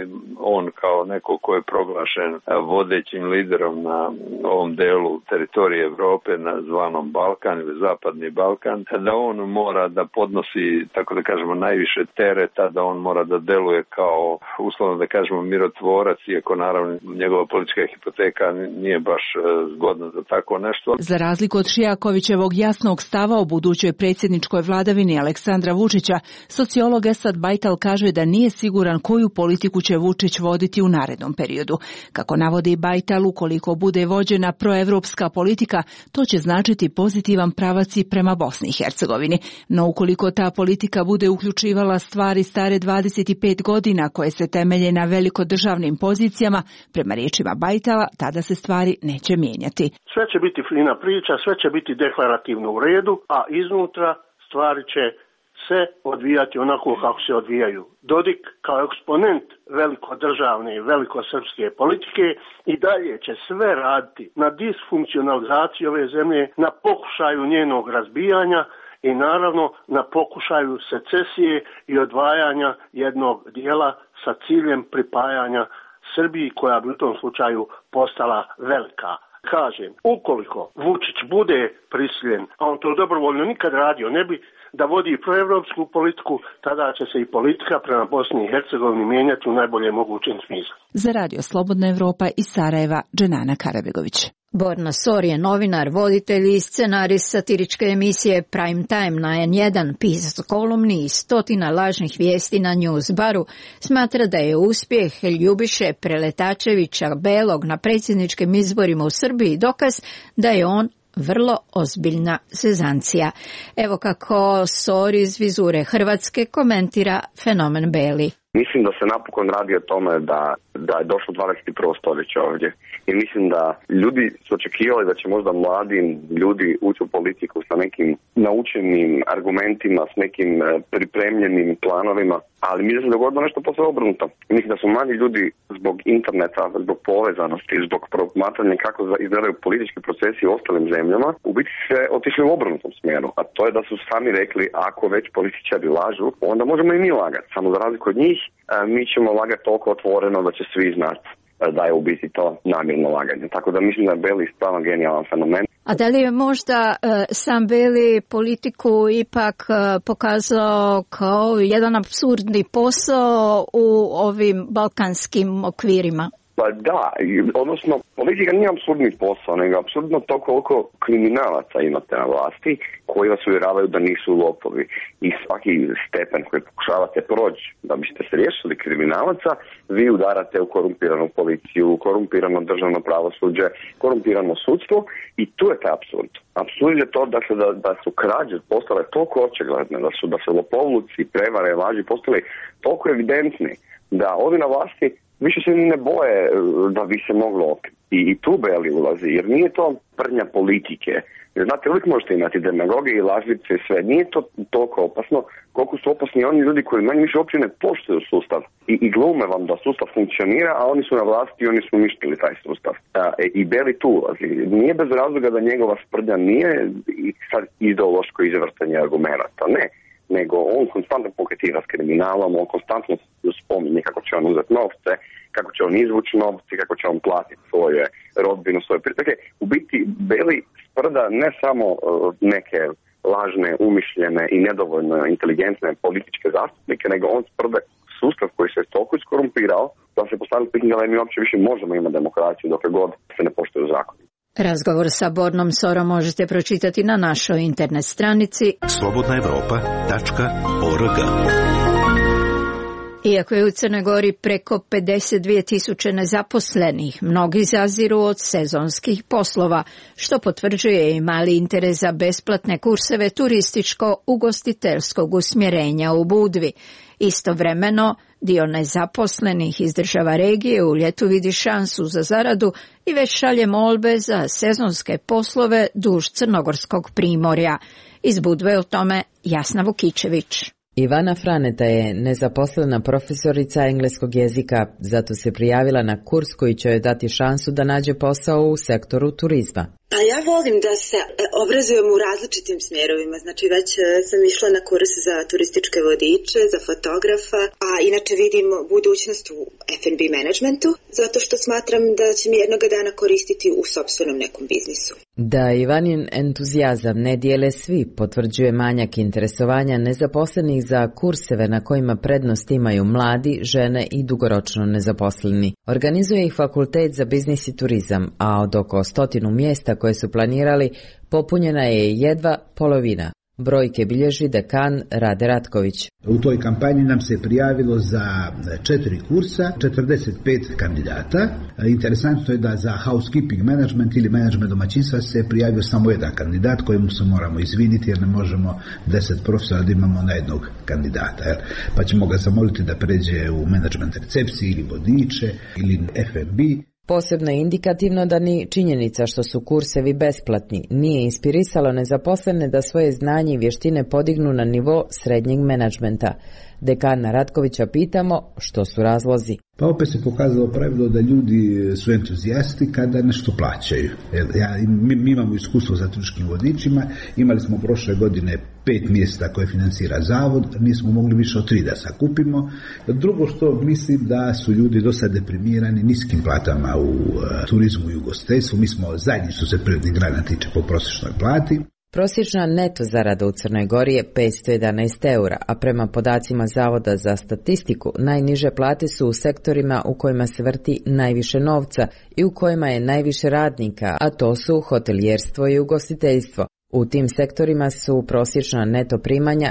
on kao neko ko je proglašen vodećim liderom na ovom delu teritorije Evrope, na zvanom Balkan ili Zapadni Balkan, da on mora da podnosi, tako da kažemo, najviše tereta, da on mora da deluje kao, uslovno da kažemo, mirotvorac, iako naravno njegova politička hipoteka nije baš zgodna za tako nešto. Za razliku od Šijakovićevog jasnog stava o budućoj predsjedničkoj vladavini Aleksandra Vučića, sociolog Esad Bajtal kaže da nije siguran koju politiku će Vučić voditi u narednom periodu. Kako navodi Bajtal, ukoliko bude vođena proevropska politika, to će značiti pozitivan pravac i prema Bosni i Hercegovini. No ukoliko ta politika bude uključivala stvari stare 25 godina koje se temelje na velikodržavnim pozicijama, prema riječima Bajtala, tada se stvari neće mijenjati. Sve će biti fina priča, sve će biti deklarativno u redu, a iznutra stvari će se odvijati onako kako se odvijaju. Dodik kao eksponent velikodržavne i velikosrpske politike i dalje će sve raditi na disfunkcionalizaciji ove zemlje, na pokušaju njenog razbijanja i naravno na pokušaju secesije i odvajanja jednog dijela sa ciljem pripajanja Srbiji, koja bi u tom slučaju postala velika. Kažem, ukoliko Vučić bude prisiljen, a on to dobrovoljno nikad radio ne bi, da vodi proevropsku politiku, tada će se i politika prema Bosni i Hercegovini mijenjati u najbolje mogućem smislu. Za Radio Slobodna Evropa iz Sarajeva, Dženana Karabegović. Borna Sor je novinar, voditelj i scenarist satiričke emisije Prime Time na N1, pisac kolumni i stotina lažnih vijesti na Newsbaru, smatra da je uspjeh Ljubiše Preletačevića Belog na predsjedničkim izborima u Srbiji dokaz da je on vrlo ozbiljna zezancija. Evo kako Sor iz Vizure Hrvatske komentira fenomen Beli. Mislim da se napokon radi o tome da je došlo 21. stoljeće ovdje. I mislim da ljudi su očekivali da će možda mladi ljudi ući u politiku sa nekim naučenim argumentima, s nekim pripremljenim planovima, ali mi se dogodilo nešto posve obrnuto. Mislim da su mladi ljudi zbog interneta, zbog povezanosti, zbog promatranja kako izgledaju politički procesi u ostalim zemljama, u biti se otišli u obrnutom smjeru. A to je da su sami rekli, ako već političari lažu, onda možemo i mi lagati. Samo za razliku od njih, mi ćemo lagati toliko otvoreno da će svi znati da je u biti to namjerno laganje. Tako da mislim da je Beli stvarno genijalan fenomen. A da li je možda sam Beli politiku ipak pokazao kao jedan apsurdni posao u ovim balkanskim okvirima? Pa da, odnosno politika nije apsurdni posao, nego apsurdno to koliko kriminalaca imate na vlasti koji vas uvjeravaju da nisu lopovi. I svaki stepen koji pokušavate proći da biste se riješili kriminalaca, vi udarate u korumpiranu policiju, korumpirano državno pravosuđe, korumpirano sudstvo i tu je taj apsurd. Apsurd je to da su krađe postale toliko očigledne, da su lopovluci, prevare, laži postali toliko evidentni, da ovi na vlasti više se ni ne boje da bi se moglo i tu Beli ulazi, jer nije to prnja politike. Jer znate, uvijek možete imati demagogije i lažlice i sve. Nije to toliko opasno koliko su opasni oni ljudi koji manje više uopće ne poštuju sustav i glume vam da sustav funkcionira, a oni su na vlasti i oni su uništili taj sustav. I Beli tu ulazi. Nije bez razloga da njegova sprdnja nije sad ideološko izvrtanje argumenta, ne. Nego on konstantno poketira s kriminalom, on konstantno spominje kako će on uzeti novce, kako će on izvući novce, kako će on platiti svoje rodbinu, svoje prijatelje. U biti Beli sprda ne samo neke lažne, umišljene i nedovoljno inteligentne političke zastupnike, nego on sprda sustav koji se toliko iskorumpirao da se postavili pitanje da mi uopće više možemo imati demokraciju dok god se ne poštuju zakoni. Razgovor sa Bornom Sorom možete pročitati na našoj internet stranici slobodnaevropa.org. Iako je u Crnoj Gori preko 52.000 nezaposlenih, mnogi zaziru od sezonskih poslova, što potvrđuje i mali interes za besplatne kurseve turističko-ugostiteljskog usmjerenja u Budvi. Istovremeno, dio nezaposlenih iz država regije u ljetu vidi šansu za zaradu i već šalje molbe za sezonske poslove duž crnogorskog primorja. Iz Budve o tome Jasna Vukičević. Ivana Franeta je nezaposlena profesorica engleskog jezika, zato se prijavila na kurs koji će joj dati šansu da nađe posao u sektoru turizma. Pa ja volim da se obrazujem u različitim smjerovima, znači već sam išla na kurs za turističke vodiče, za fotografa, a inače vidim budućnost u F&B managementu, zato što smatram da će mi jednoga dana koristiti u sopstvenom nekom biznisu. Da Ivanin entuzijazam ne dijele svi, potvrđuje manjak interesovanja nezaposlenih za kurseve na kojima prednost imaju mladi, žene i dugoročno nezaposleni. Organizuje ih Fakultet za biznis i turizam, a od oko 100 mjesta koje su planirali, popunjena je jedva polovina. Brojke bilježi dekan Rade Ratković. U toj kampanji nam se prijavilo za 4 kursa 45 kandidata. Interesantno je da za housekeeping management ili management domaćinstva se prijavio samo jedan kandidat kojemu se moramo izviniti jer ne možemo 10 profesora da imamo na jednog kandidata. Pa ćemo ga zamoliti da pređe u management recepciji ili vodiče ili F&B. Posebno je indikativno da ni činjenica što su kursevi besplatni nije inspirisalo nezaposlene da svoje znanje i vještine podignu na nivo srednjeg menadžmenta. Dekana Ratkovića pitamo što su razlozi. Pa opet se pokazalo pravilo da ljudi su entuzijasti kada nešto plaćaju. Mi imamo iskustvo za turističkim vodičima, imali smo prošle godine 5 mjesta koje financira zavod, nismo mogli više od 3 da sakupimo. Drugo što mislim da su ljudi dosta deprimirani niskim platama u turizmu i ugostiteljstvu. Mi smo zadnji što se prirodnih grana tiče po prosječnoj plati. Prosječna neto zarada u Crnoj Gori je 511 eura, a prema podacima Zavoda za statistiku, najniže plate su u sektorima u kojima se vrti najviše novca i u kojima je najviše radnika, a to su hotelijerstvo i ugostiteljstvo. U tim sektorima su prosječna neto primanja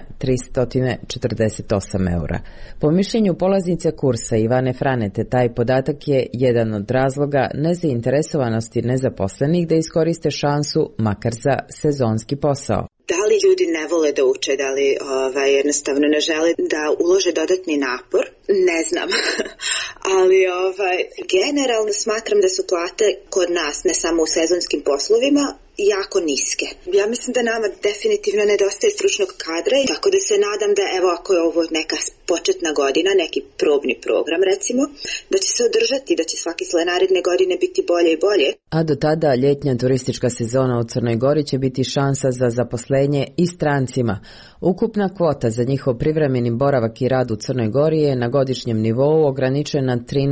348 eura. Po mišljenju polaznice kursa Ivane Franete, taj podatak je jedan od razloga nezainteresovanosti nezaposlenih da iskoriste šansu makar za sezonski posao. Da li ljudi ne vole da uče, da li jednostavno ne žele da ulože dodatni napor, ne znam. Ali generalno smatram da su plate kod nas, ne samo u sezonskim poslovima, jako niske. Ja mislim da nama definitivno nedostaje stručnog kadra, tako da se nadam da evo ako je ovo neka početna godina, neki probni program recimo, da će se održati, da će svake naredne godine biti bolje i bolje. A do tada ljetnja turistička sezona u Crnoj Gori će biti šansa za zaposlenje i strancima. Ukupna kvota za njihov privremeni boravak i rad u Crnoj Gori je na godišnjem nivou ograničena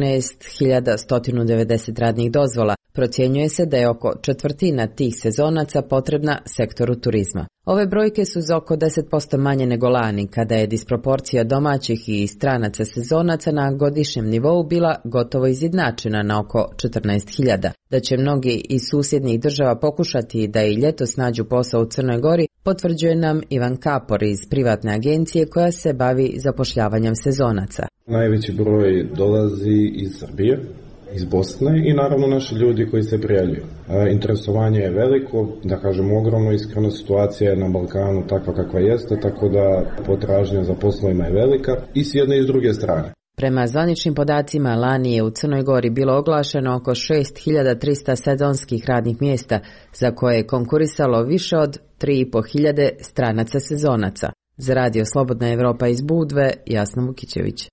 13.190 radnih dozvola. Procjenjuje se da je oko četvrtina tih sezonaca potrebna sektoru turizma. Ove brojke su za oko 10% manje nego lani, kada je disproporcija domaćih i stranaca sezonaca na godišnjem nivou bila gotovo izjednačena na oko 14.000. Da će mnogi iz susjednih država pokušati da i ljetos nađu posao u Crnoj Gori, potvrđuje nam Ivan Kapor iz privatne agencije koja se bavi zapošljavanjem sezonaca. Najveći broj dolazi iz Srbije, iz Bosne i naravno naši ljudi koji se prijavljuju. Interesovanje je veliko, da kažem ogromno, iskreno situacija je na Balkanu takva kakva jeste, tako da potražnja za poslovima je velika i s jedne i s druge strane. Prema zvaničnim podacima, lani je u Crnoj Gori bilo oglašeno oko 6300 sezonskih radnih mjesta, za koje je konkurisalo više od 3500 stranaca sezonaca. Za Radio Slobodna Evropa iz Budve, Jasna Vukićević.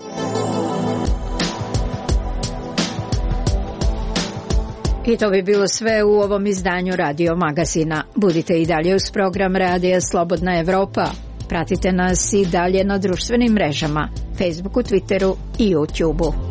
I to bi bilo sve u ovom izdanju Radio Magazina. Budite i dalje uz program Radija Slobodna Evropa. Pratite nas i dalje na društvenim mrežama, Facebooku, Twitteru i YouTubeu.